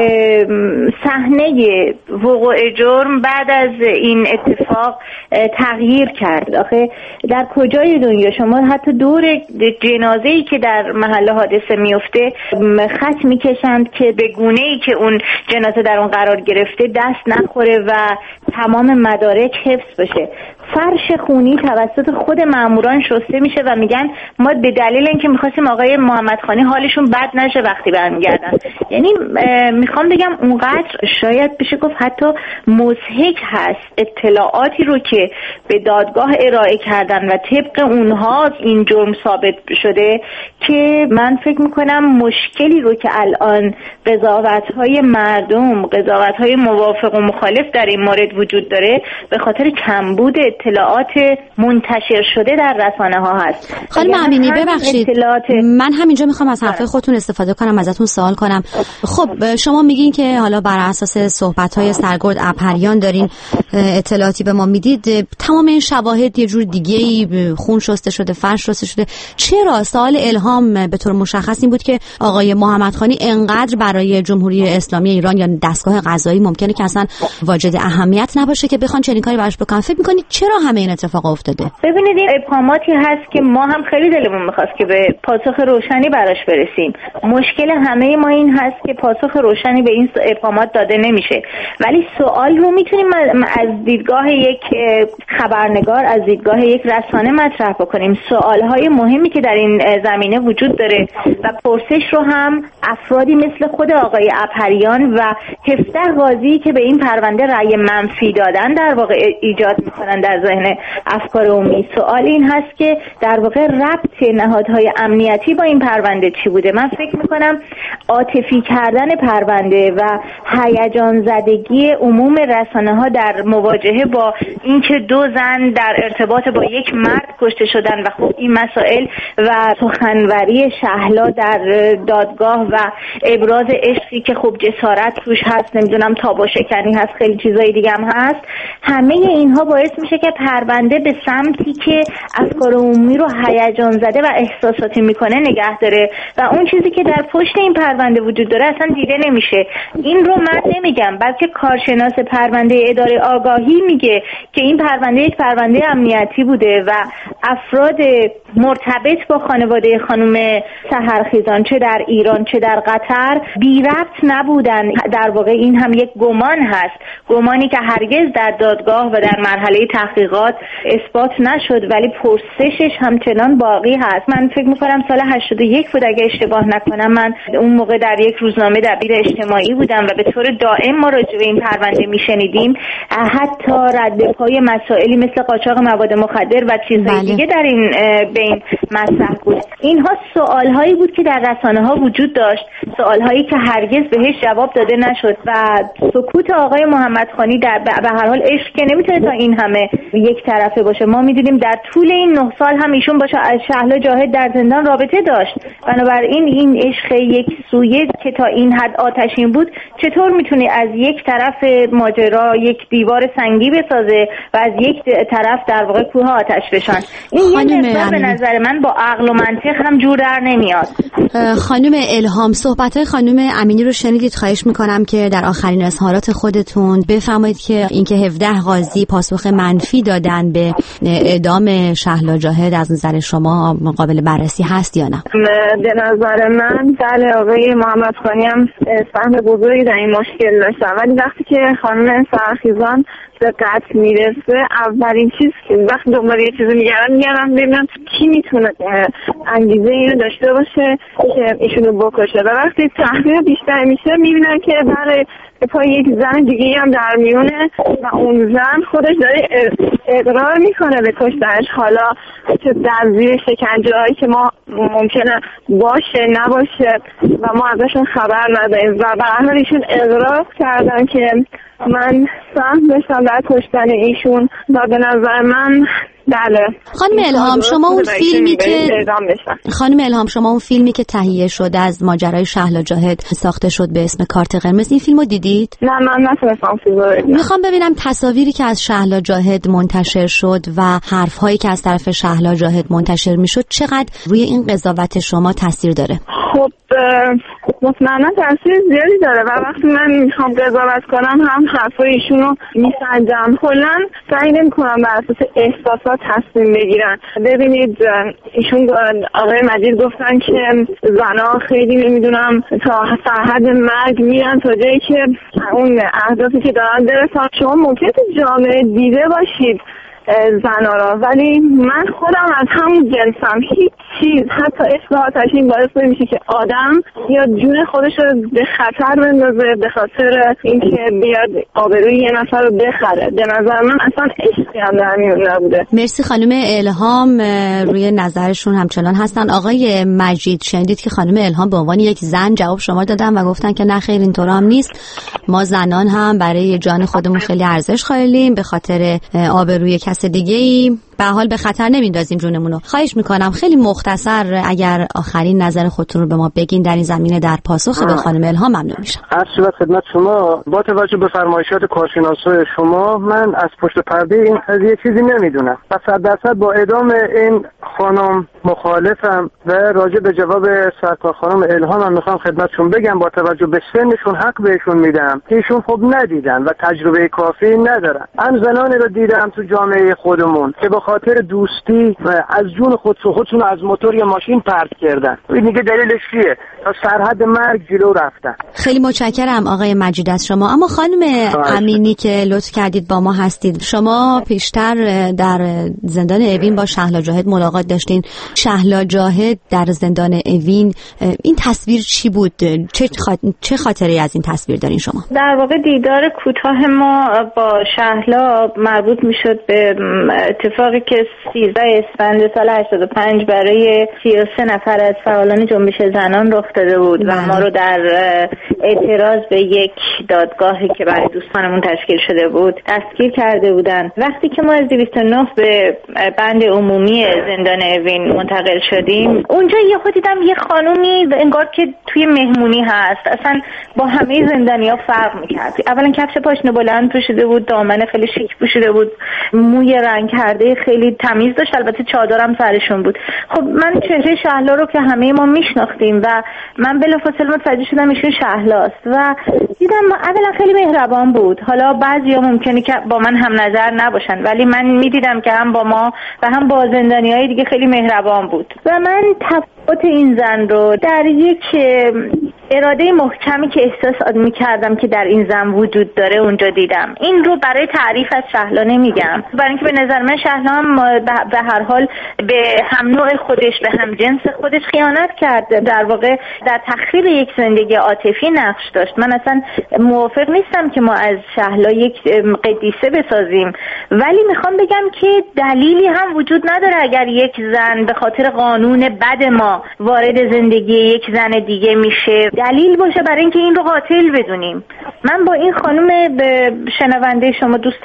صحنه وقوع جرم بعد از این اتفاق تغییر کرد. آخه در کجای دنیا شما حتی دور جنازه‌ای که در محل حادثه میفته خط میکشند که به گونه‌ای که اون جنازه در اون قرار گرفته دست نخوره و تمام مدارک حفظ بشه. فرش خونی توسط خود ماموران شسته میشه و میگن ما به دلیل اینکه میخواستیم آقای محمدخانی حالشون بد نشه وقتی برمیگردن. یعنی میخوام بگم اونقدر شاید بشه گفت حتی مضحک هست اطلاعاتی رو که به دادگاه ارائه کردن و طبق اونها این جرم ثابت شده که من فکر میکنم مشکلی رو که الان قضاوت‌های مردم، قضاوت‌های موافق و مخالف در این مورد وجود داره به خاطر کمبود اطلاعات منتشر شده در رسانه ها هست. خانم امینی ببخشید من همینجا میخوام از حرف خودتون استفاده کنم، ازتون سوال کنم. خب شما میگین که حالا بر اساس صحبت‌های سرگرد اپریان دارین اطلاعاتی به ما میدید، تمام این شواهد یه جور دیگه‌ای خون شسته شده، فرش شسته شده. چرا؟ سوال الهام به طور مشخص این بود که آقای محمدخانی انقدر برای جمهوری اسلامی ایران یا دستگاه قضایی ممکنه که اصلا واجد اهمیت نباشه که بخوان چنین کاری براش بکنن. فکر می‌کنید چرا همه این اتفاق افتاده؟ ببینید این ابهاماتی هست که ما هم خیلی دلمون می‌خواست که به پاسخ روشنی براش برسیم. مشکل همه ما این هست که پاسخ روشنی به این ابهامات داده نمیشه. ولی سوال رو میتونیم از دیدگاه یک خبرنگار، از دیدگاه یک رسانه مطرح بکنیم. سوال‌های مهمی که در این زمینه وجود داره و پرسش رو هم افرادی مثل خود آقای اپریان و 17 قاضی که به این پرونده رأی منفی دادن در واقع ایجاد میکنن در ذهن افکار عمومی. سوال این هست که در واقع ربط نهادهای امنیتی با این پرونده چی بوده؟ من فکر میکنم عاطفی کردن پرونده و هیجان زدگی عموم رسانه ها در مواجهه با اینکه 2 زن در ارتباط با یک مرد کشته شدن و خب این مسائل و سخنوری شهلا در دادگاه و ابراز عشقی که خب جسارت توش هست، نمیدونم تابو شکنی هست، خیلی چیزای دیگه هم هست، همه اینها باعث میشه که پرونده به سمتی که افکار عمومی رو هیجان زده و احساساتی میکنه نگه داره و اون چیزی که در پشت این پرونده وجود داره اصلا دیده نمیشه. این رو من نمیگم، بلکه کارشناس پرونده اداره آگاهی میگه که این پرونده یک پرونده امنیتی بوده و افراد مرتبط با خانواده خانم سحرخیزان چه در ایران چه در قطر بی ربط نبودن. در واقع این هم یک گمان هست، گمانی که هرگز در دادگاه و در مرحله تحقیقات اثبات نشد ولی پرسشش همچنان باقی هست. من فکر میکنم سال 81 بود اگه اشتباه نکنم، من اون موقع در یک روزنامه دبیر اجتماعی بودم و به طور دائم ما راجع به این پرونده میشنیدیم، حتی رد پای مسائلی مثل قاچاق مواد مخدر و چیزهای دیگه در این بین مطرح بود. اینها سوالهایی بود که در رسانه ها وجود داشت، سوالهایی که هرگز بهش جواب داده نشد و سکوت آقای محمدخانی در به هر حال عشق که نمیتونه تا این همه یک طرفه باشه. ما میدیدیم در طول این 9 سال هم ایشون با شهلا جاهد در زندان رابطه داشت. بنابراین این عشق یک سویه که تا این حد آتشین بود چطور میتونه از یک طرف ماجرا یک دیوار سنگی بسازه و از یک طرف در واقع کوه آتش بشن؟ این یه مقدار به نظر من با عقل و منطق هم جور در نمیاد. خانم الهام، صحبت‌های خانم امینی رو شنیدید. خواهش میکنم که در آخرین اظهارات خودتون بفرمایید که اینکه 17 قاضی پاسخ منفی دادن به اعدام شهلا جاهد از نظر شما قابل بررسی هست یا نه؟ به نظر من بله، آقای محمدخانی هم سهم بزرگی در این مشکل داشتن، ولی وقتی که خانم سحرخیزان به قتل میرسه اولین چیز که وقتی دنبال یه چیزی میگردن ببینن کی میتونه انگیزه اینو داشته باشه که ایشونو بکشه و وقتی تحقیق بیشتر مستحی میشه میبینم که برای پای یک زن دیگه هم در میونه و اون زن خودش داره اقرار میکنه به کشتنش، حالا چه در زیر شکنجه هایی که ما ممکنه باشه نباشه و ما ازشون خبر نداریم و به هر حال ایشون اقرار کردن که من سهم داشتم در کشتن ایشون و به نظر من بله. خانم الهام شما اون فیلمی که تهیه شد از ماجرای شهلا جاهد ساخته شد به اسم کارت قرمز، این فیلمو دیدید؟ نه من نتونستم فیلمو ببینم. میخوام ببینم تصاویری که از شهلا جاهد منتشر شد و حرفهایی که از طرف شهلا جاهد منتشر میشد چقدر روی این قضاوت شما تاثیر داره؟ خب مطمئنا تاثیر زیادی داره و وقتی من میخوام قضاوت کنم هم حرفای ایشونو میسنجم، کلا سعی نمیکنم بر اساس احساسات تصمیم بگیرن. ببینید ایشون آقای مجید گفتن که زنا خیلی نمیدونم تا سرحد مرگ میرن تا جایی که اون اهدافی که دارن برسن. شما ممکنه تو جامعه دیده باشید زنا را، ولی من خودم از همون جنسم. هیچ چیز حتی عشق آتشین باعث نمیشه که آدم یا جون خودش رو به خطر بندازه به خاطر اینکه بیاد آبروی یه نفر رو بخره. به نظر من اصلا عشقی هم در میون نبوده. مرسی خانم الهام، روی نظرشون همچنان هستن. آقای مجید شنیدید که خانم الهام به عنوان یک زن جواب شما دادن و گفتن که نه خیر اینطور هم نیست، ما زنان هم برای جان خودمون خیلی ارزش قائلیم، به خاطر آبروی کس دیگه‌ای به حال به خطر نمیندازیم جونمونو. خواهش میکنم خیلی مختصر اگر آخرین نظر خودتون رو به ما بگین در این زمینه در پاسخ به خانم الهام ممنون میشم. عرض خدمت شما با توجه به فرمایشات کارشناسای شما من از پشت پرده این قضیه چیزی نمیدونم و 100% با اعدام این خانم مخالفم و راجع به جواب سرکار خانم الهام هم میخوام خدمتشون بگم با توجه به سنشون حق بهشون میدم. ایشون خب ندیدن و تجربه کافی ندارن. من زنانی رو دیدم تو جامعه خودمون که با خاطر دوستی و از جون خودشون از موتور یا ماشین پرت کردن. این دیگه دلیلش چیه؟ تا سرحد مرگ جلو رفتن. خیلی متشکرم آقای مجید از شما. اما خانم امینی که لطف کردید با ما هستید، شما پیشتر در زندان اوین با شهلا جاهد ملاقات داشتین. شهلا جاهد در زندان اوین، این تصویر چی بود؟ چه خاطری از این تصویر دارین شما؟ در واقع دیدار کوتاه ما با شهلا مربوط میشد به اتفاقی که 13 اسفند سال 85 برای 33 نفر از فعالان جنبش زنان رخ داده بود و ما رو در اعتراض به یک دادگاهی که برای دوستانمون تشکیل شده بود دستگیر کرده بودن. وقتی که ما از 209 به بند عمومی زندان اوین منتقل شدیم، اونجا یهو دیدم یه خانومی انگار که توی مهمونی هست، اصلا با همه زندانیا فرق می‌کرد. اولا کفش پاشنه بلند پوشیده بود، دامن خیلی شیک پوشیده بود، موی رنگ کرده خیلی تمیز داشت، البته چادرم سرشون بود. خب من چهره شهلا رو که همه ما میشناختیم و من بلافاصله متوجه شدم ایشون شهلاست و دیدم اولا خیلی مهربان بود. حالا بعضیا ممکنه که با من هم نظر نباشن، ولی من میدیدم که هم با ما و هم با زندانیای دیگه خیلی مهربان بود و من تفاوت این زن رو در یک اراده محکمی که احساس می‌کردم که در این زن وجود داره اونجا دیدم. این رو برای تعریف از شهلا نمیگم، برای اینکه به نظر من شهلا هم به هر حال به هم نوع خودش، به هم جنس خودش خیانت کرد. در واقع در تخریب یک زندگی عاطفی نقش داشت. من اصلا موافق نیستم که ما از شهلا یک قدیسه بسازیم، ولی میخوام بگم که دلیلی هم وجود نداره اگر یک زن به خاطر قانون بد ما وارد زندگی یک زن دیگه میشه دلیل باشه برای اینکه این رو قاتل بدونیم. من با این خانم شنونده شما دوست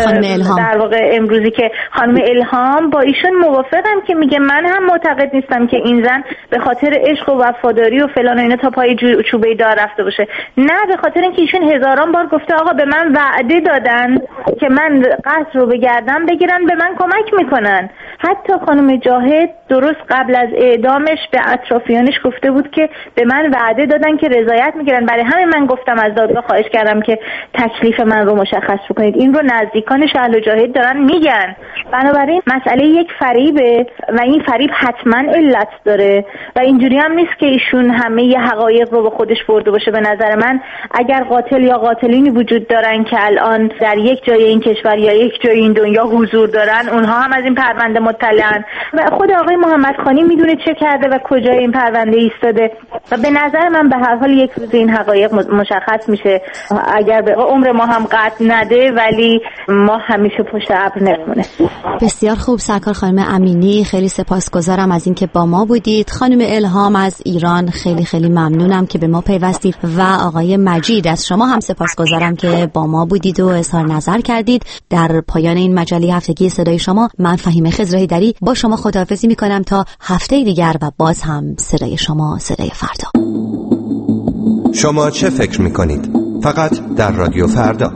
در واقع امروزی که خانم الهام، با ایشون موافقم که میگه من هم معتقد نیستم که این زن به خاطر عشق و وفاداری و فلان و اینا تا پای چوبه دار رفته باشه. نه، به خاطر اینکه ایشون هزاران بار گفته آقا به من وعده دادن که من قصر رو بگردم بگیرن به من کمک میکنن. حتی خانم جاهد درست قبل از اعدامش به اطرافیانش گفته بود که به من وعده دادن که رضایت میگیرن. برای همین من گفتم از دادگاه خواهش کردم که تکلیف من رو مشخص بکنید. این رو نزدیکان شهلا جاهد دارن میگن. بنابراین مسئله یک فریبه و این فریب حتما علت داره و اینجوری هم نیست که ایشون همه ی حقایق رو به خودش برده باشه. به نظر من اگر قاتل یا قاتلینی وجود دارن که الان در یک جای این کشور یا یک جای این دنیا حضور دارن، اونها هم از این پرونده مطلعن و خود آقای محمد خانی میدونه چه کرده و کجای این پرونده ایستاده و به نظر من به هر حال یک روز این حقایق مشخص میشه. اگر به عمر ما هم قطع نده ولی ما همیشه پشت ابر نمیمونه. بسیار خوب سرکار خانم امینی، خیلی سپاسگزارم از اینکه با ما بودید. خانم الهام از ایران خیلی خیلی ممنونم که به ما پیوستید و آقای مجید از شما هم سپاسگزارم که با ما بودید و اظهار نظر کردید. در پایان این مجله هفتگی صدای شما من فهیمه خضرهیدری با شما خداحافظی میکنم تا هفته دیگر و باز هم صدای شما صدای فردا. شما چه فکر میکنید؟ فقط در رادیو فردا.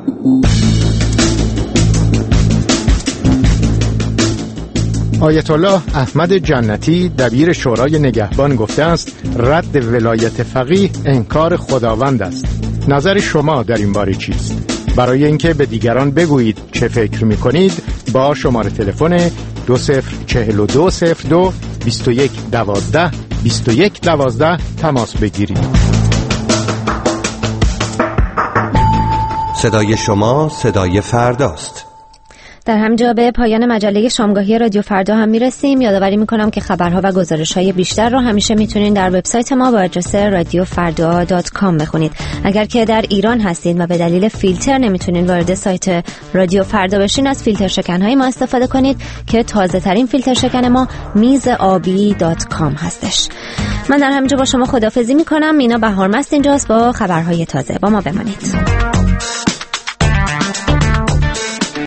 آیت الله احمد جنتی دبیر شورای نگهبان گفته است رد ولایت فقیه انکار خداوند است. نظر شما در این باره چیست؟ برای اینکه به دیگران بگویید چه فکر میکنید با شماره تلفن 204202 2112 2112 تماس بگیرید. صدای شما صدای فرداست. در همجا به پایان مجله شامگاهی رادیو فردا هم میرسیم. یادآوری میکنم که خبرها و گزارش‌های بیشتر رو همیشه میتونین در وبسایت ما با آدرس radiofarda.com بخونید. اگر که در ایران هستید و به دلیل فیلتر نمیتونین وارد سایت رادیو فردا بشین، از فیلتر شکن‌های ما استفاده کنید که تازه ترین فیلتر شکن ما میزابی.com هستش. من در همجا با شما خداحافظی میکنم. مینا بهارمست اینجاست با خبرهای تازه. با ما بمانید.